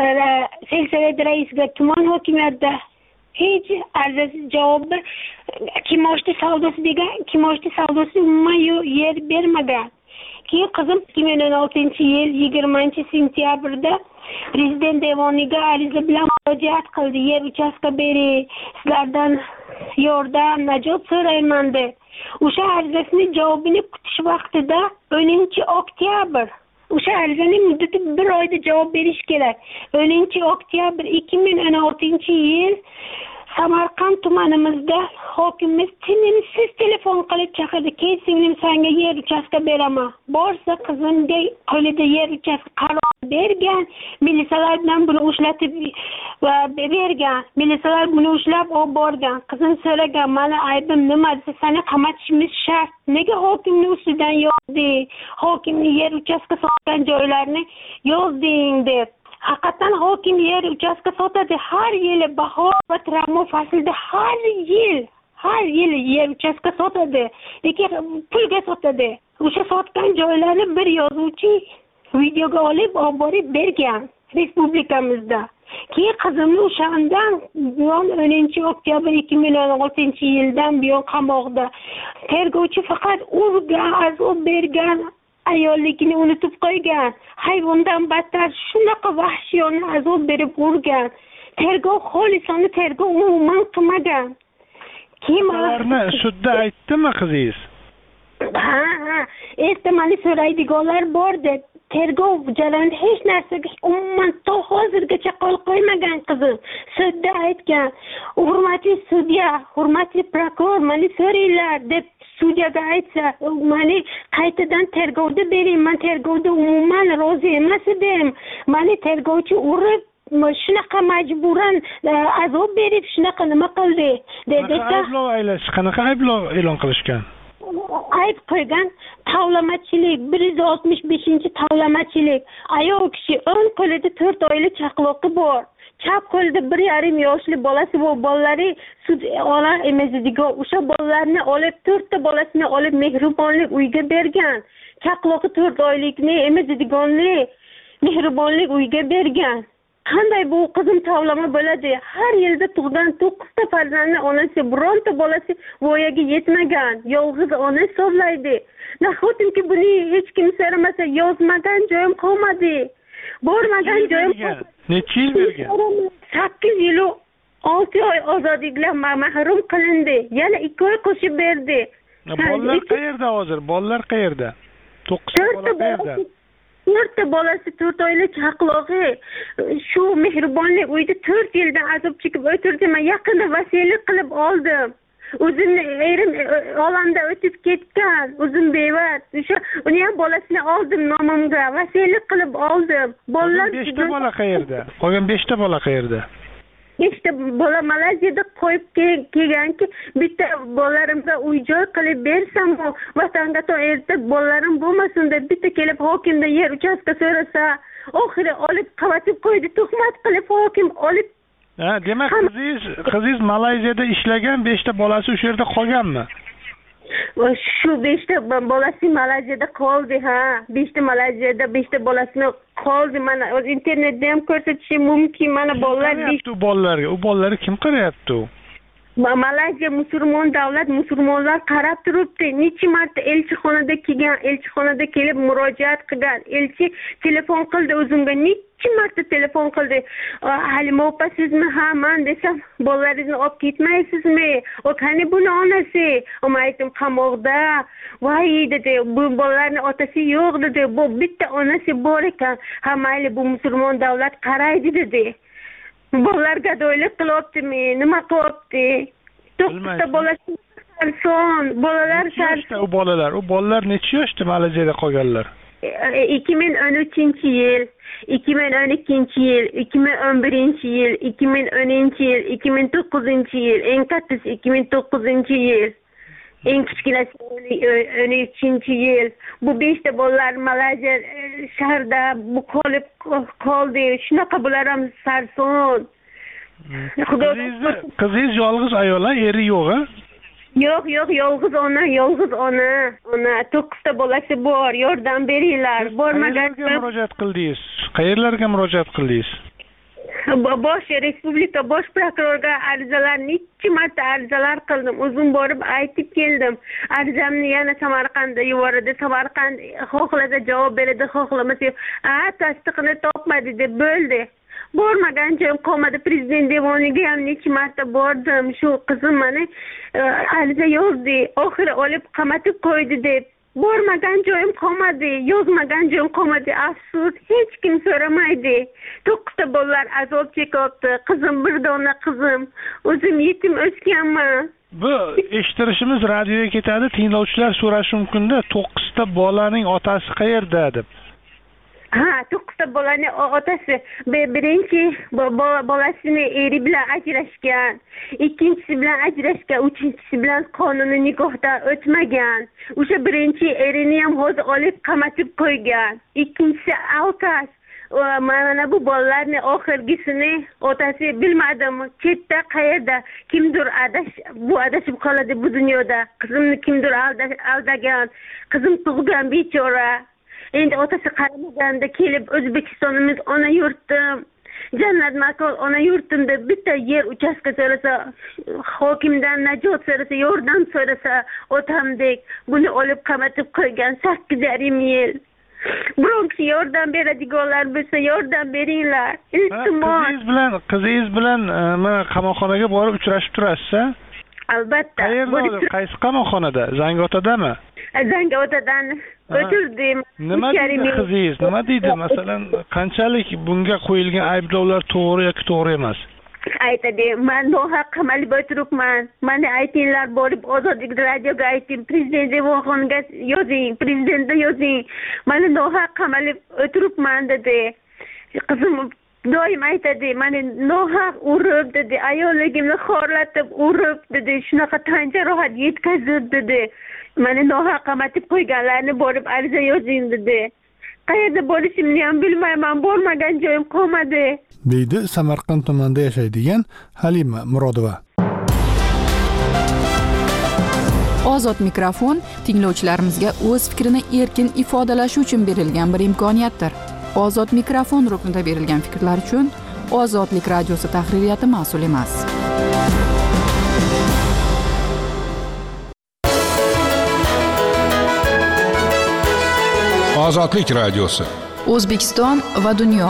Selsavet raisiga, tuman hokimiyatida hech arzasiz javob kimoshdi savdosi degan kimoshdi savdosi umuman yer bermagan. Keyin qizim ikki ming o'n oltinchi yil yigirmanchi sentyabrda prezident devoniga ariza bilan murojaat qildi. Yer uchastka bering, sizlardan yordam, najot so'rayman deb. O'sha arizasini javobini kutish vaqtida o'ninchi oktyabr o'sha arizaning muddati bir oyda javob berish kerak. o'ninchi oktyabr ikki ming o'n oltinchi yil Samarqand tumanimizda hokimimiz tinimsiz telefon qilib chaqirdi. "Kel singlim, senga yer uchastka beraman." Borsa qizimga qo'lida yer uchastka qaror bergan, militsiyalar bilan buni ushlatib va bergan. Militsiyalar buni ushlab olib borgan. Qizim so'ragan, "Mana aybim nima?" desa, "Seni qamatishimiz shart. Nega hokimning ustidan yozding? Hokimning yer uchastka sotgan joylarni yozding" deb. Haqiqatan hokim yer uchastka sotadi. Har yili bahor va travma faslida har yil, har yil yer uchastka sotadi. Lekin pulga sotadi. O'sha sotgan joylarni bir yozuvchi videoga olib olib borib bergan respublikamizda. Keyin qizimni o'shandan buyon o'ninchi oktyabr ikki ming o'n oltinchi yildan buyon qamoqda. Tergovchi faqat urgan, azob bergan, ayolligini unutib qo'ygan. Hayvondan battar shunaqa vahshiyona azob berib urgan. Tergov xolisona tergov umuman qilmagan. Kimlarni sudda aytdimi qizingiz? Ha, ha. Ehtimoliy so'raydiganlar bor deb. Tergov jarayonida hech narsaga umuman to hozirgacha qo'l qo'ymagan qizim. Sudda aytgan, "Hurmatli sudya, hurmatli prokuror, meni so'ranglar" deb sudyaga aytsa, mani qaytadan tergovda bering, men tergovda umuman rozi emas edim. Mani tergovchi urib shunaqa majburan azob berib shunaqa nima qildi dedi. Ayblov aylash, qanaqa ayblov e'lon qilishgan? Ayb qo'ygan tavlamachilik, bir yuz oltmish beshinchi tavlamachilik. Ayol kishi o'ng qo'lida to'rt oylik chaqaloqi bor. Chap qo'lida bir yarim yoshli bolasi bor. Bolalari sud ola emizdigo. O'sha bolalarni olib, to'rtta bolasini olib mehribonlik uyga bergan. Chaqaloqi to'rt oylikni emizdigonni mehribonlik uyga bergan. Qanday bu qizim tavlama bo'ladi? Har yilda tug'gan to'qqizta farzandni onasi, bironta bolasi voyaga yetmagan, yolg'iz ona hisoblaydi. Nahotki buni hech kim so'ramasa, yozmagan joyim qolmadi. Bormagan joyim qolmadi. Necha yil bergan? sakkiz yil olti oy ozodlikdan mahrum qilindi. Yana ikki oy qo'shib berdi. Bolalar qayerda hozir? Bolalar qayerda? to'qqizta bola qayerda? to'rtta bolasi to'rt oylik chaqalog'i shu mehribonlik uyda to'rt yildan azob chekib o'tirdim. Men yaqinda vasiylik qilib oldim. O'zimni erim olamda o'tib ketgan, o'zim bevas. O'sha uni ham bolasini oldim nomimga, vasiylik qilib oldim. Bolalar beshta bola qayerda? Qolgan beshta bola qayerda? beshta bola Malayziyada qo'yib kelganki, bitta bolalarimga uy-joy qilib bersam, vatanga to erta bolalarim bo'lmasin deb bitta kelib hokimdan yer uchastka so'rasa, oxiri olib qavatib qo'ydi, tuhmat qilib hokim olib. Ha, demak qizingiz, qizingiz Malayziyada ishlagan, beshta bolasi o'sha yerda qolganmi? Shu beshta bolasi Malayziyada qoldi, ha. beshta Malayziyada beshta bolasini qoldi. Mana o'z internetda ham ko'rsatishim mumkin. Mana bolalar beshta bolalarga, u bolalarni kim qarayapti? Malayziya musulmon davlat, musulmonlar qarab turibdi. Necha marta elchixonada kelgan, elchixonada kelib murojaat qilgan. Elchi telefon qildi o'zimga, necha marta telefon qildi. Halima opa sizmi? Ha, men desam, bolalaringizni olib ketmaysizmi? O qani buni onasi? Ama aytdim, qamoqda. Voy dedi, bu bolalarning otasi yo'q dedi. Bu bitta onasi bor ekan. Ha, mayli bu musulmon davlat qaraydi dedi. Bolalar gadoylik qilyaptimi? Nima qilyapti? To'qqizta bolasi son, bolalar yoshda u bolalar, u bolalar necha yoshda Malayziyada qolganlar? ikki ming o'n uchinchi yil, ikki ming o'n ikkinchi yil, ikki ming o'n birinchi yil, ikki ming o'ninchi yil, ikki ming to'qqizinchi yil, eng kattasi ikki ming to'qqizinchi yil. Eng kichkinasi o'n uchinchi yil. Bu beshta bolalar Malayziya shahrida bu qolib qoldi. Shunaqa bular ham sarson. Qizingiz yolg'iz ayol, eri yo'q-a? Yo'q, yo'q, yolg'iz ona, yolg'iz ona. Ona to'qqizta bolasi bor. Yordam beringlar. Bormagan murojaat qildingiz? Qayerlarga murojaat qildingiz? Bosh respublika bosh prokurorga arizalar necha marta arizalar qildim. O'zim borib aytib keldim. Arizamni yana Samarqandga yubordi. Samarqand xohlasa javob beradi, xohlamasa, "A, tasdiqini topmadi" deb bo'ldi. Bormagan joyim qolmadi. Prezident devoniga ham necha marta bordim. Shu qizim meni ariza yozdi, oxiri olib qamatib qo'ydi deb. Bormagan joyim qolmadi, yozmagan joyim qolmadi. Afsus, hech kim so'ramaydi. To'qqizta bolalar azob chekyapti. Qizim bir dona qizim. O'zim yetim o'sganman. Bu eshittirishimiz radioga ketadi, tinglovchilar so'rashi mumkin-da, to'qqizta bolaning otasi qayerda deb. Ha, to'qqizta bolaning otasi birinchi bolasini eri bilan ajrashgan, ikkinchisi bilan ajrashgan, uchinchisi bilan qonuniy nikohdan o'tmagan. O'sha birinchi erini ham hozir olib qamatib qo'ygan. Ikkinchisi alkash. Mana bu bolalarning oxirgisini otasi bilmadim, chetda qayerda kimdir adash bu adashib qoladi bu dunyoda. Qizimni kimdir aldagan, qizim tug'gan bechora. Endi otasi qaramaganda kelib O'zbekistonimiz ona yurtim, jannat makon ona yurtim deb bitta yer uchastka so'rasa, hokimdan najot so'rasa, yordam so'rasa, otamdek buni olib qamatib qo'ygan sakkiz yarim yil. Biron kishi yordam beradiganlar bo'lsa yordam beringlar. Iltimos. Qizingiz bilan, qizingiz bilan mana qamoqxonaga borib uchrashib turasiz-a? Albatta. Qayerda? Qaysi qamoqxonada? Zangiotadami? Zangiotadan o'tirdim. Nima deydi qizingiz? Nima deydi? Masalan, qanchalik bunga qo'yilgan ayblovlar to'g'ri yoki to'g'ri emas? aytadi, man nohaq qamalib o'tiribman, mani aytinglar, borib Ozodlik radioga ayting, prezident devonxonaga yozing, prezidentga yozing, mani nohaq qamalib o'tiribman dedi. Qizim doim aytadi, mani nohaq urib dedi, ayolligimni xorlatib urib dedi, shunaqa tan jarohat yetkazib dedi, mani nohaq qamatib qo'yganlarni borib ariza yozing dedi. Qayerda bo'lishimni ham bilmayman, bormagan joyim qolmadi, deydi Samarqand tumanida yashaydigan Halima Murodova. Ozod mikrofon tinglovchilarimizga o'z fikrini erkin ifodalashi uchun berilgan bir imkoniyatdir. Ozod mikrofon ruknida berilgan fikrlar uchun Ozodlik radiosi tahririyati mas'ul emas. Ozodlik radiosi. O'zbekiston va dunyo.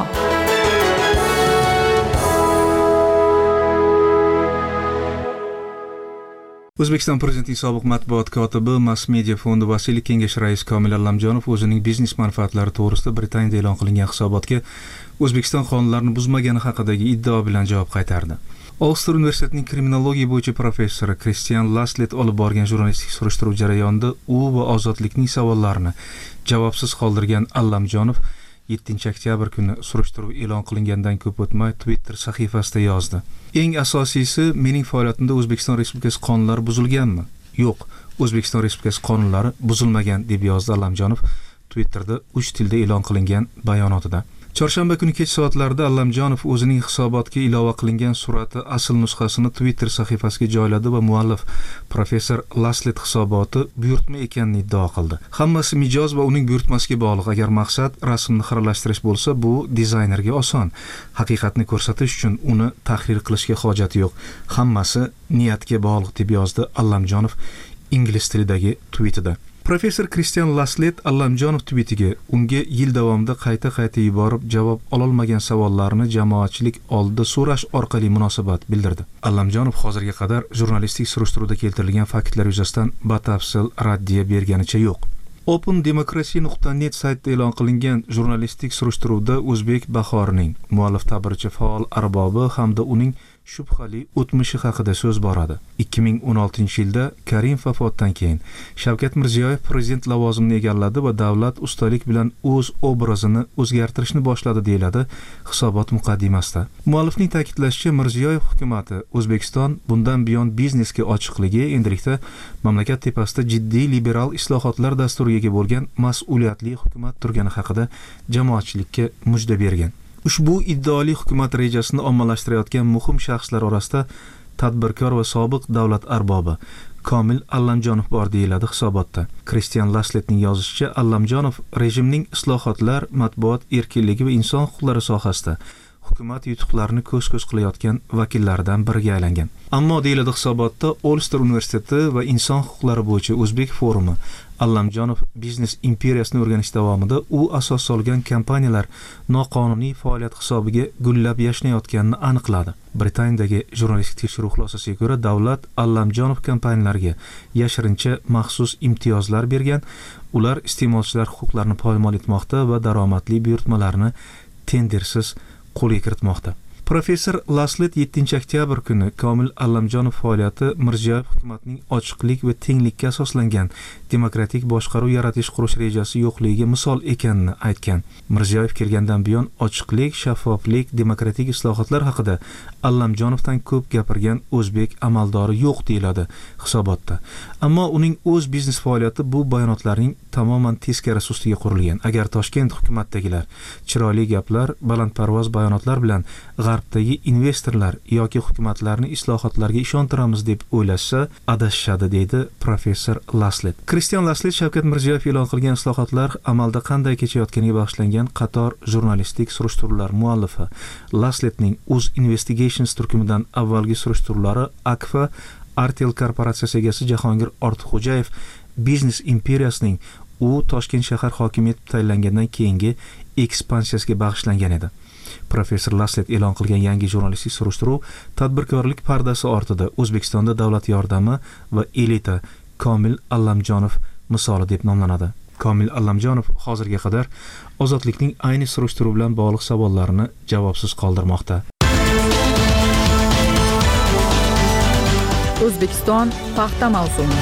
O'zbekiston Prezidentining sobiq matbuot kotibi, Mass Media fondi Vasiliy Kengash raisi Komil Allamjonov o'zining biznes manfaatlari to'g'risida Britaniyada e'lon qilingan hisobotga O'zbekiston qonunlarini buzmagani haqidagi iddao bilan javob qaytardi. Ulster universitetining kriminologiya bo'yicha professori Kristian Laslet olib borgan jurnalistik surishtiruv jarayonida u va ozodlikning savollarini javobsiz qoldirgan Allamjonov yettinchi oktyabr kuni surishtiruv e'lon qilingandan ko'p o'tmay Twitter sahifasida yozdi. Eng asosiysi, mening faoliyatimda O'zbekiston Respublikasi qonunlari buzilganmi? Yo'q, O'zbekiston Respublikasi qonunlari buzilmagan, deb yozdi Allamjonov Twitterda uch tilda e'lon qilingan bayonotida. Chorshanba kuni kech soatlarida Allamjonov o'zining hisobotga ilova qilingan surati asl nusxasini Twitter sahifasiga joyladi va muallif professor Laslet hisoboti buyurtma ekanini iddao qildi. Hammasi mijoz va uning buyurtmasiga bog'liq. Agar maqsad rasmni xiralashtirish bo'lsa, bu dizaynerga oson. Haqiqatni ko'rsatish uchun uni tahrir qilishga hojati yo'q. Hammasi niyatga bog'liq, deb yozdi Allamjonov ingliz tilidagi tweetida. Professor Kristian Laslet Allamjonov tweetiga unga yil davomida qayta-qayta yuborib javob ololmagan savollarni jamoatchilik oldida so'rash orqali munosabat bildirdi. Allamjonov hozirga qadar jurnalistik surishtiruvda keltirilgan faktlar yuzasidan batafsil raddiya berganicha yo'q. open democracy nuqta net saytida e'lon qilingan jurnalistik surishtiruvda O'zbek Bahorining muallif ta'birchi faol arbobi hamda uning shubhali o'tmishi haqida so'z boradi. ikki ming o'n oltinchi yilda Karim vafotdan keyin Shavkat Mirziyoyev prezident lavozimini egalladi va davlat ustalik bilan o'z obrazini o'zgartirishni boshladi, deyiladi hisobot muqaddimasida. Muallifning ta'kidlashicha, Mirziyoyev hukumatı O'zbekiston bundan buyon biznesga ochiqligi, endilikda mamlakat tepasida jiddiy liberal islohotlar dasturiga bo'lgan mas'uliyatli hukumat turgani haqida jamoatchilikka mujda bergan. Ushbu iddioli hukumat rejasini ommalashtirayotgan muhim shaxslar orasida tadbirkor va sobiq davlat arbobi Komil Allamjonov bor, deyiladi hisobotda. Kristian Lasletning yozishicha, Allamjonov rejimning islohotlar, matbuot erkinligi va inson huquqlari sohasida hukumat yutuqlarini ko'z-ko'z qilayotgan vakillaridan biriga aylangan. Ammo deyiladi hisobotda, Ulster universiteti va inson huquqlari bo'yicha O'zbek forumi Allamjonov biznes imperiyasini o'rganish davomida u asos solgan kompaniyalar noqonuniy faoliyat hisobiga gullab yashnayotganini aniqladi. Britaniyadagi jurnalistik tekshiruv xulosasiga ko'ra, davlat Allamjonov kompaniyalariga yashirincha maxsus imtiyozlar bergan. Ular iste'molchilar huquqlarini poymol etmoqda va daromadli buyurtmalarni tendersiz qo'lga kiritmoqda. Professor Laslet yettinchi oktyabr kuni Komil Allamjonov faoliyati Mirziyoyev hukumatining ochiqlik va tenglikka asoslangan demokratik boshqaruv yaratish qurish rejasi yo'qligiga misol ekanini aytgan. Mirziyoyev kelgandan buyon ochiqlik, shaffoflik, demokratik islohotlar haqida Allamjonovdan ko'p gapirgan o'zbek amaldori yo'q, deyiladi hisobotda. Ammo uning o'z biznes faoliyati bu bayonotlarning tamoman teskarisi ustiga qurilgan. Agar Toshkent hukumatdagilar chiroyli gaplar, balandparvoz bayonotlar bilan g'arbdagi investorlar yoki hukumatlarni islohotlarga ishontiramiz deb o'ylashsa, adashishadi, deydi professor Laslet. Kristian Laslet Shavkat Mirziyoyev e'lon qilgan islohotlar amalda qanday kechayotganiga bag'ishlangan qator jurnalistik surishtiruvlar muallifi. Lasletning Uz Investigations turkumidan avvalgi surishtiruvlari Akfa Artel korporatsiyasi egasi Jahongir Ortiqxo'jayev biznes imperiyasining u Toshkent shahar hokimi etib tayinlangandan keyingi ekspansiyasiga bag'ishlangan edi. Professor Laslet e'lon qilgan yangi jurnalistik surishtiruv tadbirkorlik pardasi ortida O'zbekistonda davlat yordami va elita Komil Allamjonov misoli deb nomlanadi. Komil Allamjonov hozirga qadar ozodlikning ayni surishtiruv bilan bog'liq savollarini javobsiz qoldirmoqda. O'zbekiston paxta mavsumi.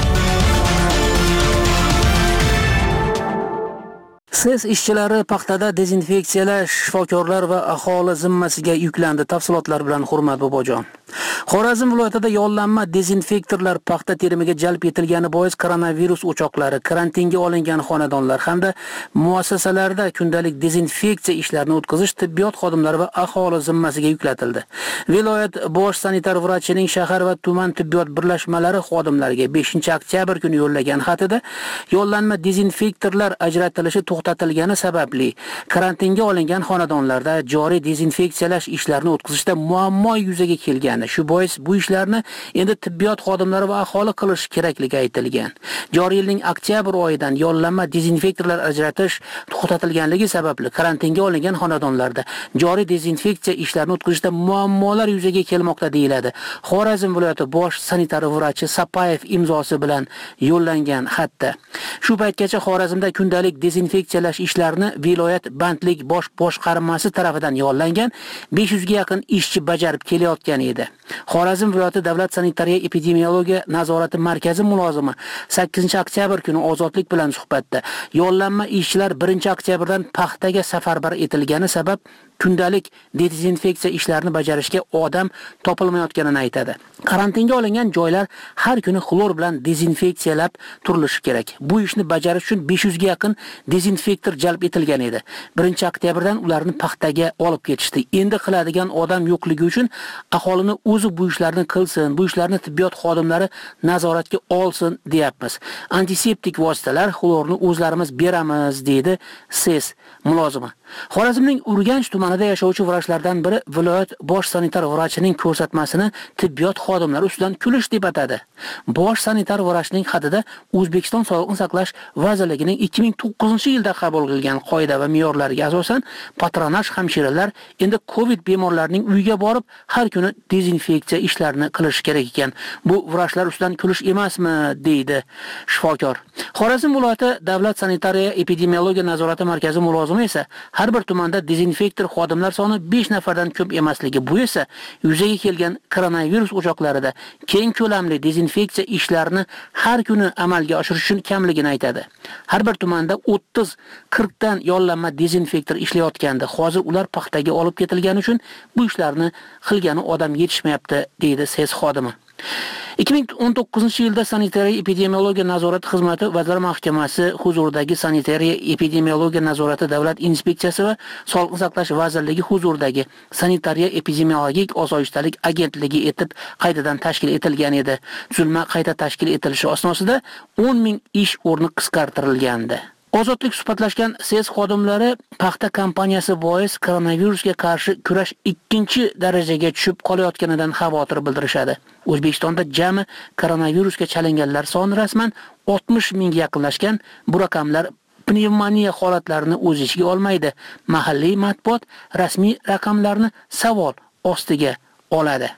S E S ishchilari paxtada dezinfeksiyalash shifokorlar va aholi zimmasiga yuklandi. Tafsilotlar bilan Hurmat Bobojon. Xorazm viloyatida yollanma dezinfektorlar paxta terimiga jalb etilgani bois koronavirus o'choqlari, karantinga olingan xonadonlar hamda muassasalarda kundalik dezinfeksiya ishlarini o'tkazish tibbiyot xodimlari va aholi zimmasiga yuklatildi. Viloyat bosh sanitar vrachining shahar va tuman tibbiyot birlashmalari xodimlariga beshinchi oktyabr kuni yo'llagan xatida yollanma dezinfektorlar ajratilishi to'xtatilgani sababli karantinga olingan xonadonlarda joriy dezinfeksiyalash ishlarini o'tkazishda muammo yuzaga kelgani, shu bois bu ishlarni endi tibbiyot xodimlari va aholi qilish kerakligi aytilgan. Joriy yilning oktyabr oyidan yollanma dezinfektorlar ajratish to'xtatilganligi sababli karantinga olingan xonadonlarda joriy dezinfeksiya ishlarini o'tkazishda muammolar yuzaga kelmoqda deyiladi. Xorazm viloyati bosh sanitar vrachi Sapayev imzosi bilan yo'llangan xatda. Shu paytgacha Xorazmda kundalik dezinfeksiyalash ishlarini viloyat bandlik bosh boshqarmasi tomonidan yo'llangan besh yuz ga yaqin ishchi bajarib kelayotgan edi. Xorazm viloyati davlat sanitariya epidemiologiya nazorati markazi mulozimi sakkizinchi oktyabr kuni Ozodlik bilan suhbatda yollanma ishchilar birinchi oktyabrdan paxtaga safarbar etilgani sabab kundalik dezinfeksiya ishlarini bajarishga odam topilmayotganini aytadi. Karantinga olingan joylar har kuni xlor bilan dezinfeksiyalab turilishi kerak. Bu ishni bajarish uchun besh yuz ga yaqin dezinfektor jalb etilgan edi. birinchi oktyabrdan ularni paxtaga olib ketishdi. Endi qiladigan odam yo'qligi uchun aholini o'zi bu ishlarni qilsin, bu ishlarni tibbiyot xodimlari nazoratga olsin deyapmiz. Antiseptik vositalar, xlorni o'zlarimiz beramiz, deydi S E S mulozimi. Xorazmning Urganch tumanida yashovchi vrachlardan biri viloyat bosh sanitar vrachining ko'rsatmasini tibbiyot xodimlari ustidan kulish deb atadi. Bosh sanitar vrachning xatida O'zbekiston Sog'liqni saqlash vazirligining ikki ming to'qqizinchi yilda qabul qilgan qoida va me'yorlariga asosan patronaj hamshiralar endi Covid bemorlarining uyiga borib har kuni dezinfeksiya ishlarini qilish kerak ekan. Bu vrachlar ustidan kulish emasmi, deydi shifokor. Xorazm viloyati davlat sanitariya epidemiologiya nazorati markazi mulozimi esa har bir tumanda dezinfektor xodimlar soni besh nafardan ko'p emasligi, bu esa yuzaga kelgan koronavirus o'choqlarida keng ko'lamli dezinfeksiya ishlarini har kuni amalga oshirish uchun kamligini aytadi. Har bir tumanda o'ttiz qirq dan yollanma dezinfektor ishlayotgandi. Hozir ular paxtaga olib ketilgani uchun bu ishlarni qilgani odam yetishmayapti, deydi S E S xodimi. ikki ming o'n to'qqizinchi yilda sanitariya epidemiologiya nazorati xizmati Vazirlar Mahkamasi huzuridagi sanitariya epidemiologiya nazorati davlat inspeksiyasi va Sog'liqni saqlash vazirligi huzuridagi sanitariya epidemiologik osoyishtalik agentligi etib qaytadan tashkil etilgan edi. Tuzilma qayta tashkil etilishi asnosida o'n ming ish o'rni qisqartirilgandi. Ozodlik suhbatlashgan S E S xodimlari paxta kompaniyasi bois koronavirusga qarshi kurash ikkinchi darajaga tushib qolayotganidan xavotir bildirishadi. O'zbekistonda jami koronavirusga chalinganlar soni rasman oltmish mingga yaqinlashgan. Bu raqamlar pnevmoniya holatlarini o'z ichiga olmaydi. Mahalliy matbuot rasmiy raqamlarni savol ostiga oladi.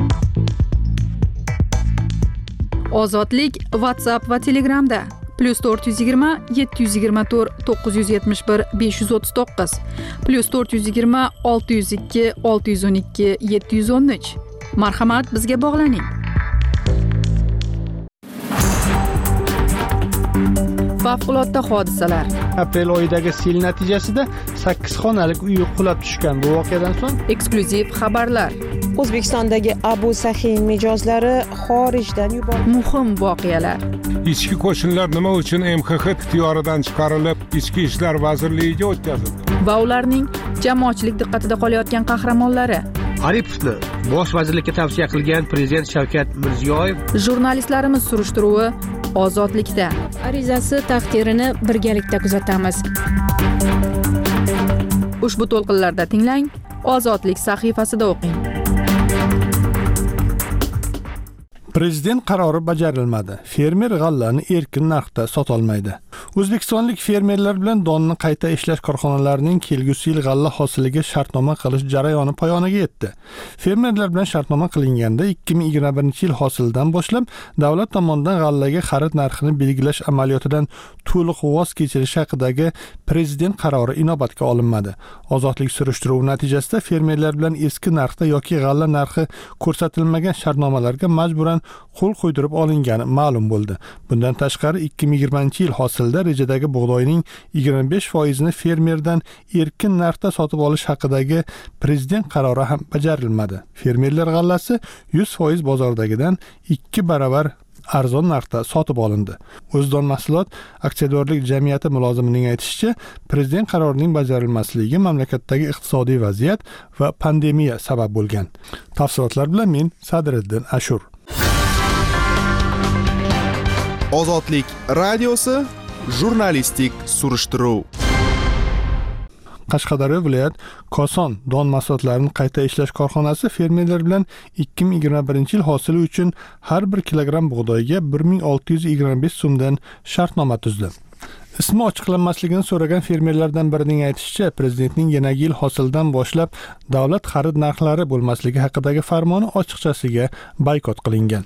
Ozodlik WhatsApp va Telegramda plus to'rt yuz yigirma yetti yuz yigirma to'rt to'qqiz yuz yetmish bir besh yuz o'ttiz to'qqiz plus to'rt yuz yigirma olti yuz ikki olti yuz o'n ikki yetti yuz o'n uch. Marhamat, bizga bog'laning. Favqulodda hodisalar. Aprel oyidagi sel natijasida sakkiz xonalik uy qulab tushgan. Bu voqeadan so'ng eksklyuziv xabarlar. O'zbekistondagi Abu Sahin mijozlari xorijdan yuborildi. Muhim voqealar. Ichki qo'shinlar nima uchun M X X ixtiyoridan chiqarilib, Ichki ishlar vazirligiga o'tkazildi? Va ularning jamoatchilik diqqatida qolayotgan qahramonlari. Aripovni bosh vazirlikka tavsiya qilgan prezident Shavkat Mirziyoyev. Jurnalistlarimiz surishtiruvi Ozodlikda. Arizasi taqdirini birgalikda kuzatamiz. Ushbu to'lqinlarda tinglang, Ozodlik sahifasida o'qing. Prezident qarori bajarilmadi. Fermer g'allani erkin narxda sota olmaydi. O'zbekistonlik fermerlar bilan donni qayta ishlash korxonalarining kelgusi yil g'alla hosiliga shartnoma qilish jarayoni poyoniga yetdi. Fermerlar bilan shartnoma qilinganda ikki ming yigirma birinchi yil hosilidan boshlab davlat tomonidan g'allaga xarid narxini belgilash amaliyotidan to'liq voz kechilish haqidagi prezident qarori inobatga olinmadi. Ozodlik surishtiruvi natijasida fermerlar bilan eski narxda yoki g'alla narxi ko'rsatilmagan shartnomalarga majburan qo'l qo'ydirib olingani ma'lum bo'ldi. Bundan tashqari ikki ming yigirmanchi yil hosilda rejadagi bug'doyning yigirma besh foizini fermerdan erkin narxda sotib olish haqidagi prezident qarori ham bajarilmadi. Fermerlar g'allasi yuz foiz bozordagidan ikki baravar arzon narxda sotib olindi. O'zdon mahsulot aksiyadorlik jamiyati mulozimining aytishicha, prezident qarorining bajarilmasligi mamlakatdagi iqtisodiy vaziyat va pandemiya sabab bo'lgan. Tafsilotlar bilan men Sadriddin Ashur. Ozodlik radiosi jurnalistik surishtiruv. Qashqadaryo viloyat Koson don mahsulotlarini qayta ishlash korxonasi fermerlar bilan ikki ming yigirma birinchi yil hosili uchun har bir kilogramm bug'doyga bir ming olti yuz yigirma besh so'mdan shartnoma tuzdi. Ismi ochiqlanmasligini so'ragan fermerlardan birining aytishicha, prezidentning yangi yil hosilidan boshlab davlat xarid narxlari bo'lmasligi haqidagi farmoni ochiqchasiga boykot qilingan.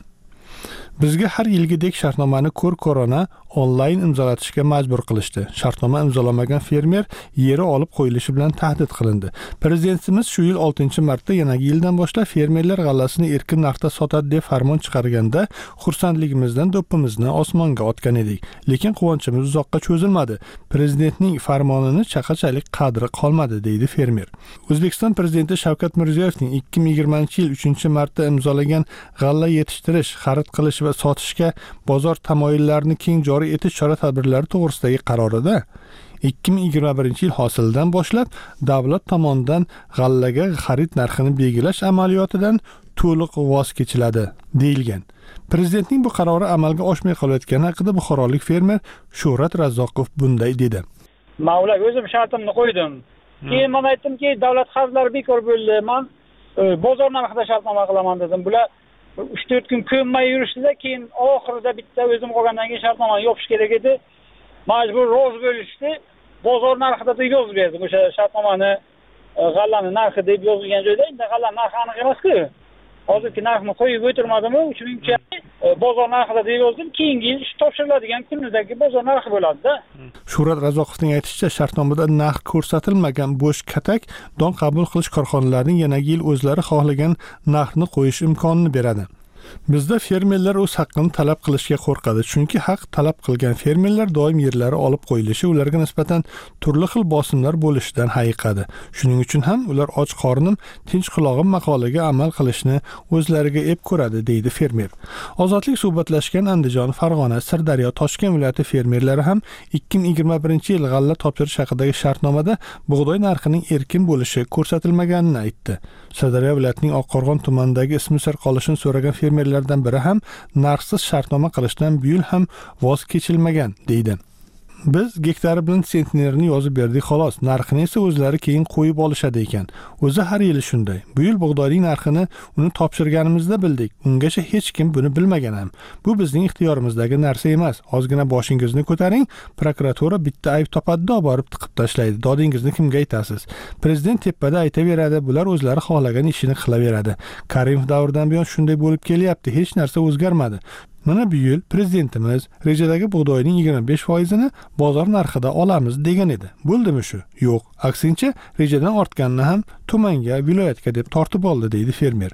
Bizga har yilgidek shartnomani ko'r-ko'rona onlayn imzolatishga majbur qilishdi. Shartnoma imzolamagan fermer yeri olib qo'yilishi bilan tahdid qilindi. Prezidentimiz shu yil oltinchi martda yangi yildan boshlab fermerlar g'allasini erkin narxda sotadi deb farmon chiqarganda xursandligimizdan do'ppimizni osmonga otgan edik. Lekin quvonchimiz uzoqqa cho'zilmadi. Prezidentning farmonini chaqachalik qadri qolmadi, deydi fermer. O'zbekiston prezidenti Shavkat Mirziyoyevning ikki ming yigirmanchi yil uchinchi martda imzolagan g'alla yetishtirish, xarid qilish va sotishga bozor tamoyillarini keng joriy etish chora-tadbirlari to'g'risidagi qarorida ikki ming yigirma birinchi yil hosilidan boshlab davlat tomonidan g'allaga xarid narxini belgilash amaliyotidan to'liq voz kechiladi deyilgan. Prezidentning bu qarori amalga oshmay qolayotgani haqida buxorolik fermer Shuhrat Razzoqov bunday dedi. Mavla o'zim shartimni qo'ydim. Keyin men aytdimki, davlat xaridlari bekor bo'ldi. Men bozor narxida shartnoma qilaman dedim. Bular uch to'rt kun ko'nmay yurishdida, keyin oxirida bitta o'zim qolgandan keyin shartnomani yopish kerak edi. Majbur roz bo'lishdi. Bozor narxida deb yozib berdim. O'sha shartnomani g'allani narxi deb yozilgan joyda endi g'alla narxi aniq emas-ku. Hozirgi narxni qo'yib o'tirmadimmi? uch ming bozor narxida deb yozdim. Keyingi yil ish topshiriladigan kunidagi bozor narxi bo'ladi-da. Shuhrat Razzoqovning aytishicha, shartnomada narx ko'rsatilmagan bo'sh katak don qabul qilish korxonalarining yangi yil o'zlari xohlagan narxni qo'yish imkonini beradi. Bizda fermerlar o'z haqqini talab qilishga qo'rqadi, chunki haq talab qilgan fermerlar doim yerlari olib qo'yilishi ularga nisbatan turli xil bosimlar bo'lishidan hayiqadi. Shuning uchun ham ular och qornim, tinch qulog'im maqolaga amal qilishni o'zlariga ep ko'radi, deydi fermer. Ozodlik suhbatlashgan Andijon, Farg'ona, Sirdaryo, Toshkent viloyati fermerlari ham ikki ming yigirma birinchi yil g'alla topshirish haqidagi shartnomada bug'doy narxining erkin bo'lishi ko'rsatilmaganini aytdi. Sirdaryo viloyatining Oqqo'rg'on tumanidagi ismi sir qolishini so'ragan fermerlardan biri ham narxsiz shartnoma qilishdan bu yil ham voz kechilmagan, deydi. Biz gektari bilan sentnerni yozib berdik xolos, narxini esa o'zlari keyin qo'yib olishadi ekan. O'zi har yili shunday. Bu yil bug'doyning narxini uni topshirganimizda bildik. Ungacha hech kim buni bilmagan ham. Bu bizning ixtiyorimizdagi narsa emas. Ozgina boshingizni ko'taring, prokuratura bitta ayb topadi-da, borib tiqib tashlaydi. Dodingizni kimga aytasiz? Prezident tepada aytaveradi, bular o'zlari xohlagan ishini qilaveradi. Karimov davridan buyon shunday bo'lib kelyapti, hech narsa o'zgarmadi. Mana bu yil prezidentimiz rejadagi bug'doyning yigirma besh foizini bozor narxida olamiz degan edi. Bo'ldimi shu? Yo'q. Aksincha, rejadan ortganini ham tumanga, viloyatga deb tortib oldi, deydi fermer.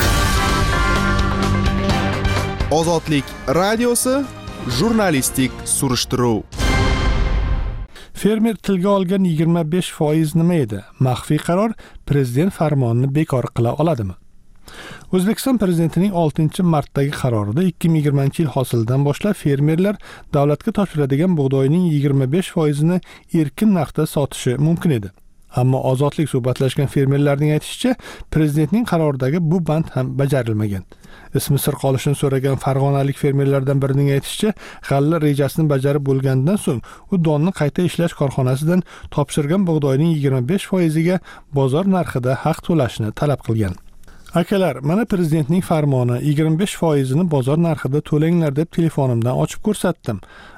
Ozodlik radiosi jurnalistik surishtiruv. Fermer tilga olgan yigirma besh foiz nima edi? Maxfiy qaror prezident farmonini bekor qila oladimi? O'zbekiston prezidentining oltinchi martdagi qarorida ikki ming yigirmanchi yil hosilidan boshlab fermerlar davlatga topshiradigan bug'doyning yigirma besh foizini erkin narxda sotishi mumkin edi. Ammo ozodlik suhbatlashgan fermerlarning aytishicha, prezidentning qaroridagi bu band ham bajarilmagan. Ismi sir qolishini so'ragan farg'onalik fermerlardan birining aytishicha, g'alla rejasini bajarib bo'lgandan so'ng u donni qayta ishlash korxonasidan topshirgan bug'doyning yigirma besh foiziga bozor narxida haq to'lashni talab qilgan. Akalar, mana prezidentning farmoni, yigirma besh foizini bozor narxida to'langlar deb telefonimdan ochib ko'rsatdim.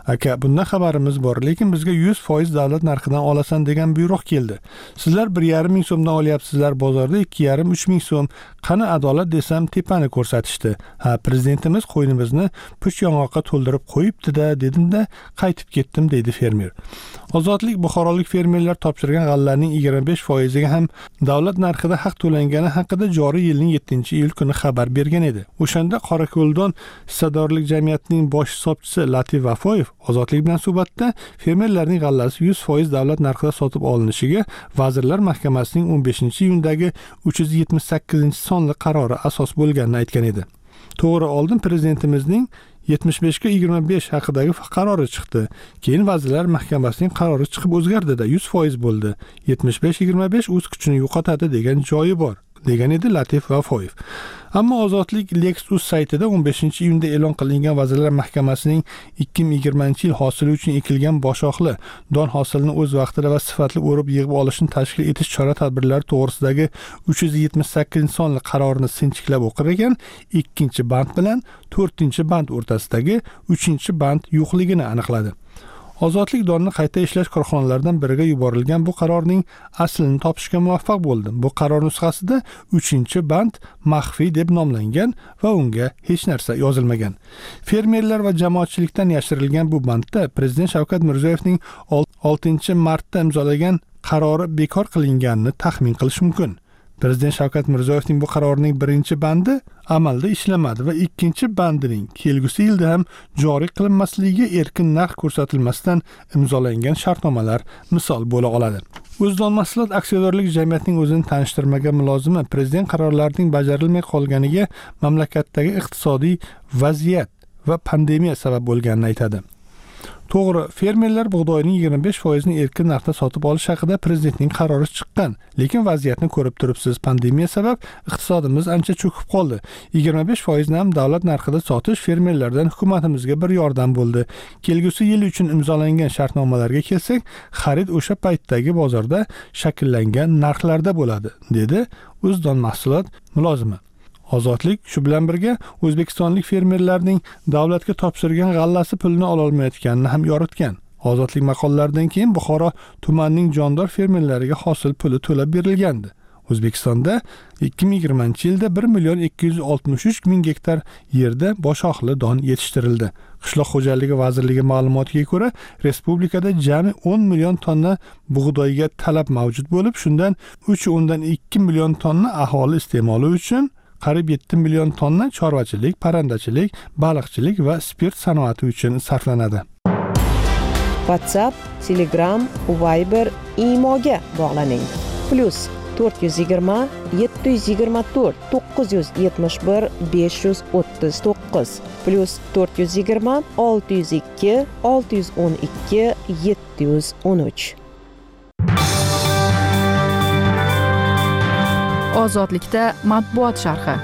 aka, bundan xabarimiz bor, lekin bizga yuz foiz davlat narxidan olasan degan buyruq keldi. Sizlar bir yarim ming so'mdan olyapsizlar, bozorda ikki yarim uch ming so'm. Qani adolat desam tepani ko'rsatishdi. Ha, prezidentimiz qo'ynimizni puch yong'oqqa to'ldirib qo'yibdi-da, dedim-da, qaytib ketdim, deydi fermer. Ozodlik buxorolik fermerlar topshirgan g'allalarning yigirma besh foiziga ham davlat narxida haq to'langani haqida joriy yilning yettinchi iyul kuni xabar bergan edi. O'shanda Qorako'ldon hissadorlik jamiyatining bosh hisobchisi Latif Vafoyev Ozodlik bilan suhbatda fermerlarning g'allasi yuz foiz davlat narxida sotib olinishiga Vazirlar Mahkamasining o'n beshinchi iyundagi uch yuz yetmish sakkizinchi sonli qarori asos bo'lganini aytgan edi. To'g'ri, oldin prezidentimizning yetmish besh ga yigirma besh haqidagi qarori chiqdi. Keyin Vazirlar Mahkamasining qarori chiqib o'zgardi-da, yuz foiz bo'ldi. yetmish besh yigirma besh o'z kuchini yo'qotadi degan joyi bor, degan edi Latif Vafoyev. Ammo Ozodlik Lexus saytida o'n beshinchi iyunda e'lon qilingan Vazirlar Mahkamasining ikki ming yigirmanchi yil hosili uchun ekilgan boshoqli don hosilini o'z vaqtida va sifatli o'rib yig'ib olishni tashkil etish chora-tadbirlari to'g'risidagi uch yuz yetmish sakkizinchi sonli qarorini sinchiklab o'qir ekan, ikkinchi band bilan to'rtinchi band o'rtasidagi uchinchi band yo'qligini aniqladi. Ozodlik donni qayta ishlash korxonalaridan biriga yuborilgan bu qarorning aslini topishga muvaffaq bo'ldi. Bu qaror nusxasida uchinchi band maxfiy deb nomlangan va unga hech narsa yozilmagan. Fermerlar va jamoatchilikdan yashirilgan bu bandda Prezident Shavkat Mirziyoyevning oltinchi martda imzolagan qarori bekor qilinganini taxmin qilish mumkin. Prezident Shavkat Mirziyoyevning bu qarorining birinchi bandi amalda ishlamadi va ikkinchi bandining kelgusi yilda ham joriy qilinmasligiga erkin narx ko'rsatilmasdan imzolangan shartnomalar misol bo'la oladi. O'zdon mahsulot aksiyadorlik jamiyatining o'zini tanishtirmagan mulozimi prezident qarorlarining bajarilmay qolganiga mamlakatdagi iqtisodiy vaziyat va pandemiya sabab bo'lganini aytadi. To'g'ri, fermerlar bug'doyning yigirma besh foizini erkin narxda sotib olish haqida prezidentning qarori chiqqan, lekin vaziyatni ko'rib turibsiz, pandemiya sabab iqtisodimiz ancha cho'kib qoldi. yigirma besh foizni ham davlat narxida sotish fermerlardan hukumatimizga bir yordam bo'ldi. Kelgusi yil uchun imzolangan shartnomalarga kelsak, xarid o'sha paytdagi bozorda shakllangan narxlarda bo'ladi, dedi O'zdon mahsulot mulozimi. Ozodlik shu bilan birga o'zbekistonlik fermerlarning davlatga topshirgan g'allasi pulini ola olmayotganini ham yoritgan. Ozodlik maqollaridan keyin Buxoro tumanining jondor fermerlariga hosil puli to'lab berilgandi. O'zbekistonda ikki ming yigirmanchi yilda bir million ikki yuz oltmish uch ming gektar yerda boshoqli don yetishtirildi. Qishloq xo'jaligi vazirligi ma'lumotiga ko'ra, respublikada jami o'n million tonna bug'doyga talab mavjud bo'lib, shundan uch o'ndan ikki million tonna aholi iste'moli uchun, qariyb yetti million tonna chorvachilik, parrandachilik, baliqchilik va spirt sanoati uchun sarflanadi. WhatsApp, Telegram, Viber, Imoga bog'laning. Plus to'rt yuz yigirma yetti yuz yigirma to'rt to'qqiz yuz yetmish bir besh yuz o'ttiz to'qqiz plus to'rt yuz yigirma olti yuz ikki olti yuz o'n ikki yetti yuz o'n uch. Ozodlikda matbuot sharhi.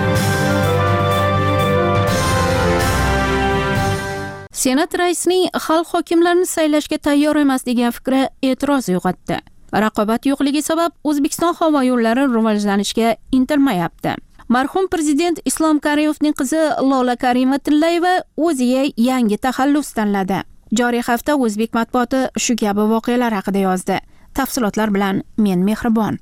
Senat raisining xalq hokimlarini saylashga tayyor emas degan fikri e'tiroz uyg'otdi. Raqobat yo'qligi sabab O'zbekiston havo yo'llari rivojlanishga intilmayapti. Marhum prezident Islom Karimovning qizi Lola Karima-Tillayeva o'ziga yangi taxallus tanladi. Joriy hafta o'zbek matbuoti shu kabi voqealar haqida yozdi. Tafsilotlar bilan men Mehribon.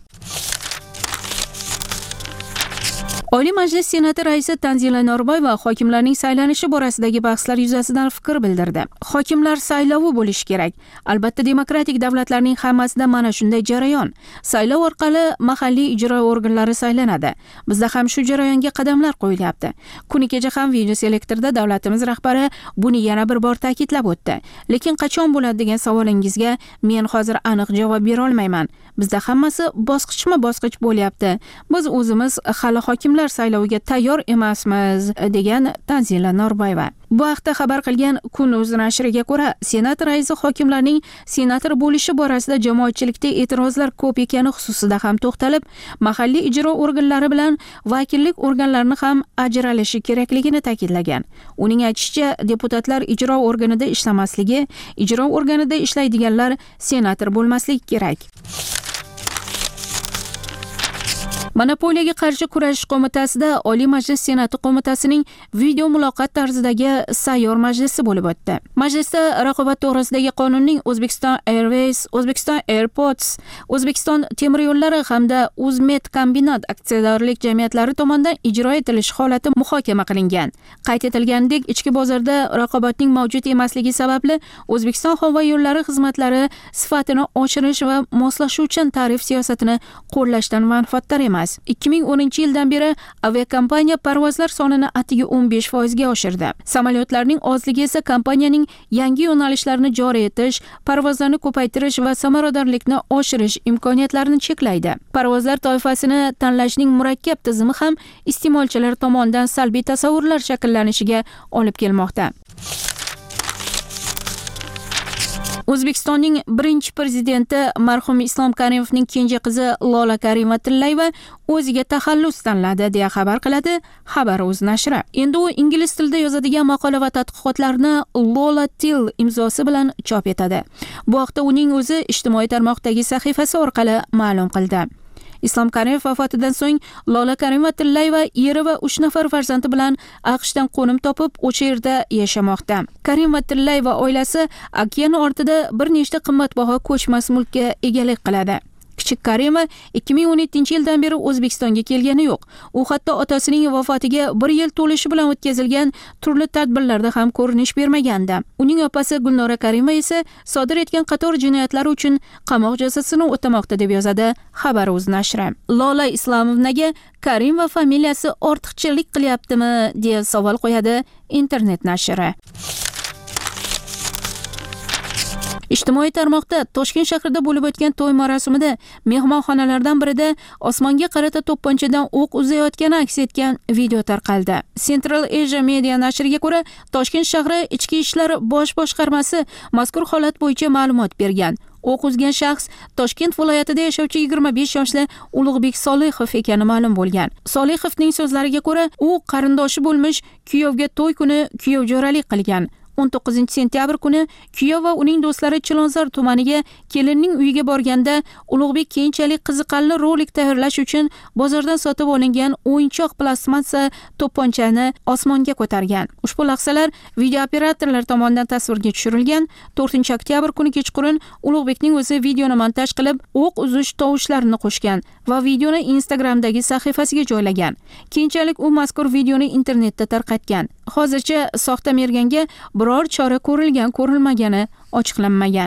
Oliy Majlis Senati raisi Tanzila Norboyeva hokimlarning saylanishi borasidagi bahslar yuzasidan fikr bildirdi. Hokimlar saylovi bo'lishi kerak. Albatta, demokratik davlatlarning hammasida mana shunday jarayon. Saylov orqali mahalliy ijro organlari saylanadi. Bizda ham shu jarayonga qadamlar qo'yilyapti. Kuni kecha ham videoselektorda davlatimiz rahbari buni yana bir bor ta'kidlab o'tdi. Lekin qachon bo'ladi degan savolingizga men hozir aniq javob bera olmayman. Bizda hammasi bosqichma-bosqich bo'lyapti. Biz o'zimiz hali hokimlar sayloviga tayyor emasmiz, degan Tanzila Norboyeva. Bu haqda xabar qilgan Kun.uz nashriga ko'ra, Senat raisi hokimlarning senator bo'lishi borasida jamoatchilikda e'tirozlar ko'p ekani xususida ham to'xtalib, mahalliy ijro organlari bilan vakillik organlarini ham ajralishi kerakligini ta'kidlagan. Uning aytishicha, deputatlar ijro organida ishlamasligi, ijro organida ishlaydiganlar senator bo'lmasligi kerak. Monopoliyaga qarshi kurashish qo'mitasida Oliy Majlis Senati qo'mitasining video muloqot tarzidagi sayyor majlisi bo'lib o'tdi. Majlisda raqobat to'g'risidagi qonunning O'zbekiston Airways, O'zbekiston Airports, O'zbekiston temir yo'llari hamda Uzmed kombinat aksiyadorlik jamiyatlari tomonidan ijro etilish holati muhokama qilingan. Qayd etilganidek, ichki bozorda raqobatning mavjud emasligi sababli O'zbekiston havo yo'llari xizmatlari sifatini oshirish va moslashuvchan tarif siyosatini qo'llashdan manfaatdor emas. ikki ming o'ninchi yildan beri aviakompaniya parvozlar sonini atigi o'n besh foizga oshirdi. Samolyotlarning ozligi esa kompaniyaning yangi yo'nalishlarni joriy etish, parvozlarni ko'paytirish va samaradorlikni oshirish imkoniyatlarini cheklaydi. Parvozlar toifasini tanlashning murakkab tizimi ham iste'molchilar tomonidan salbiy tasavvurlar shakllanishiga olib kelmoqda. O'zbekistonning birinchi prezidenti marhum Islom Karimovning kenja qizi Lola Karimova-Tillayeva o'ziga taxallus tanladi deya xabar qiladi Xabar.uz nashri. Endi u ingliz tilida yozadigan maqola va tadqiqotlarni Lola Till imzosi bilan chop etadi. Bu haqda uning o'zi ijtimoiy tarmoqdagi sahifasi orqali ma'lum qildi. Islom Karimov vafotidan so'ng Lola Karimova-Tillayeva eri va uch nafar farzandi bilan AQShdan qo'nim topib, o'sha yerda yashamoqda. Karimova-Tillayeva oilasi okean ortida bir nechta qimmatbaho ko'chmas mulkka egalik qiladi. Kichik Karima ikki ming o'n yettinchi yildan beri O'zbekistonga kelgani yo'q. U hatto otasining vafotiga bir yil to'lishi bilan o'tkazilgan turli tadbirlarda ham ko'rinish bermagandi. Uning opasi Gulnora Karima esa sodir etgan qator jinoyatlar uchun qamoq jazosini o'tamoqda deb yozadi Xabar.uz nashri. Lola Islamovnaga Karim va familiyasi ortiqchilik qilyaptimi deya savol qo'yadi internet nashri. Ijtimoiy tarmoqda Toshkent shahrida bo'lib o'tgan to'y marosimida mehmonxonalardan birida osmonga qarata to'pponchadan o'q uzayotgani aks etgan video tarqaldi. Central Asia Media nashriga ko'ra, Toshkent shahri Ichki ishlar bosh boshqarmasi mazkur holat bo'yicha ma'lumot bergan. O'q uzgan shaxs Toshkent viloyatida yashovchi yigirma besh yoshli Ulug'bek Solihov ekani ma'lum bo'lgan. Solihovning so'zlariga ko'ra, u qarindoshi bo'lmish kuyovga to'y kuni kuyovjo'ralik qilgan. o'n to'qqizinchi sentyabr kuni kuyov va uning do'stlari Chilonzor tumaniga kelinning uyiga borganda Ulug'bek keyinchalik qiziqarli rolik tayyorlash uchun bozordan sotib olingan o'yinchoq plastmassa to'pponchani osmonga ko'targan. Ushbu lahzalar video operatorlar tomonidan tasvirga tushirilgan. to'rtinchi oktyabr kuni kechqurun Ulug'bekning o'zi videoni montaj qilib, o'q uzish tovushlarini qo'shgan va videoni Instagramdagi sahifasiga joylagan. Keyinchalik u mazkur videoni internetda tarqatgan. Hozircha soxta merganga biror chora ko'rilgan ko'rilmagani ochiqlanmagan.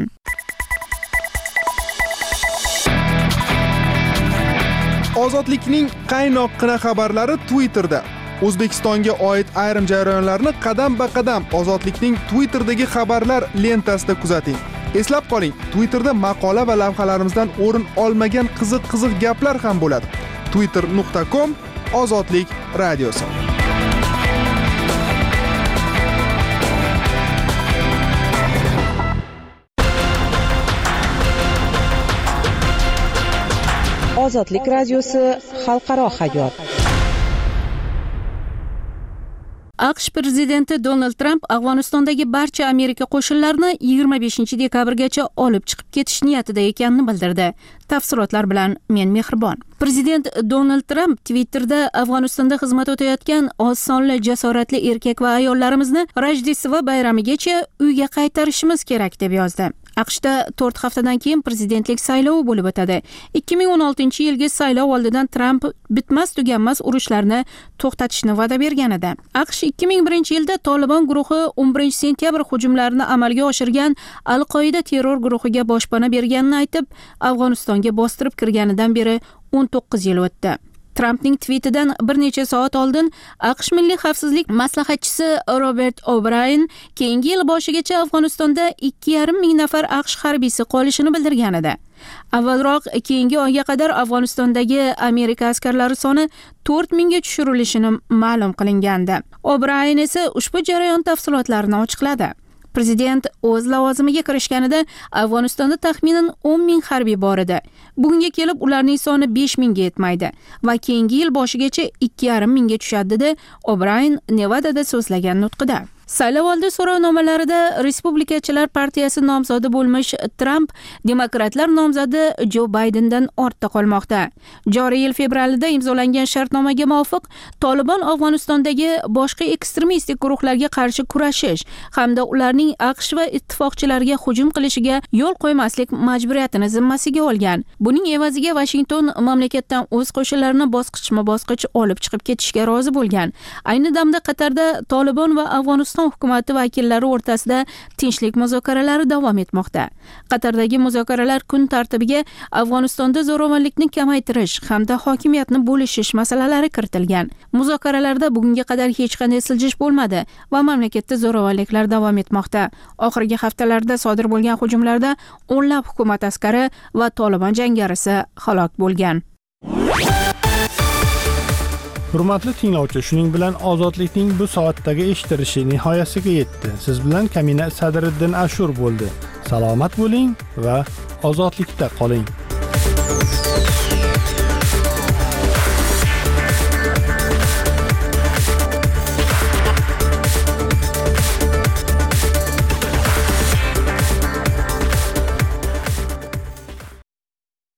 Ozodlikning qaynoqqina xabarlari Twitterda. O'zbekistonga oid ayrim jarayonlarni qadam-ba-qadam Ozodlikning Twitterdagi xabarlar lentasida kuzating. Eslab qoling, Twitterda maqola va lavhalarimizdan o'rin olmagan qiziq-qiziq gaplar ham bo'ladi. twitter nuqta com Ozodlik radiosi. Ozodlik radiosi xalqaro hayot. AQSh prezidenti Donald Tramp Afg'onistondagi barcha Amerika qo'shinlarini yigirma beshinchi dekabrgacha olib chiqib ketish niyatida ekanini bildirdi. Tafsilotlar bilan men Mehribon. Prezident Donald Tramp Twitterda Afg'onistonda xizmat o'tayotgan oz sonli jasoratli erkak va ayollarimizni Rojdestvo bayramigacha uyga qaytarishimiz kerak deb yozdi. AQShda to'rt haftadan keyin prezidentlik saylovi bo'lib o'tadi. ikki ming o'n oltinchi yilgi saylov oldidan Tramp bitmas tuganmas urushlarni to'xtatishni va'da bergan edi. AQSh ikki ming birinchi yilda Tolibon guruhi o'n birinchi sentyabr hujumlarini amalga oshirgan Al-Qoida terror guruhiga boshpana berganini aytib, Afg'onistonga bostirib kirganidan beri o'n to'qqiz yil o'tdi. Trampning tweetidan bir necha soat oldin AQSh milliy xavfsizlik maslahatchisi Robert O'Brien keyingi yil boshigacha Afg'onistonda ikki yarim ming nafar AQSh harbiysi qolishini bildirgan edi. Avvalroq keyingi oyga qadar Afg'onistondagi Amerika askarlari soni to'rt mingga tushirilishini ma'lum qilingandi. O'Brien esa ushbu jarayon tafsilotlarini ochiqladi. Prezident o'z lavozimiga kirishganida Afg'onistonda taxminan o'n ming harbiy bor edi. Bugunga kelib ularning soni besh mingga yetmaydi va keyingi yil boshigacha ikki yarim mingga tushadi dedi O'Brien Nevadada so'zlagan nutqida. Saylovoldi so'rovnomalarida Respublikachilar partiyasi nomzodi bo'lmish Tramp demokratlar nomzodi Jo Baydendan ortda qolmoqda. Joriy yil fevralida imzolangan shartnomaga muvofiq Tolibon Afg'onistondagi boshqa ekstremistik guruhlarga qarshi kurashish hamda ularning AQSh va ittifoqchilariga hujum qilishiga yo'l qo'ymaslik majburiyatini zimmasiga olgan. Buning evaziga Washington mamlakatdan o'z qo'shinlarini bosqichma-bosqich olib chiqib ketishga rozi bo'lgan. Ayni damda Qatarda Tolibon va Afg'oniston hukumati vakillari o'rtasida tinchlik muzokaralari davom etmoqda. Qatardagi muzokaralar kun tartibiga Afg'onistonda zo'ravonlikni kamaytirish hamda hokimiyatni bo'lishish masalalari kiritilgan. Muzokaralarda bugunga qadar hech qanday siljish bo'lmadi va mamlakatda zo'ravonliklar davom etmoqda. Oxirgi haftalarda sodir bo'lgan hujumlarda o'nlab hukumat askari va Tolibon jangarisi halok bo'lgan. Hurmatli tinglovchi, shuning bilan ozodlikning bu soatdagi eshitilishi nihoyasiga yetdi. Siz bilan Kamina Sadriddin Ashur bo'ldi. Salomat bo'ling va ozodlikda qoling.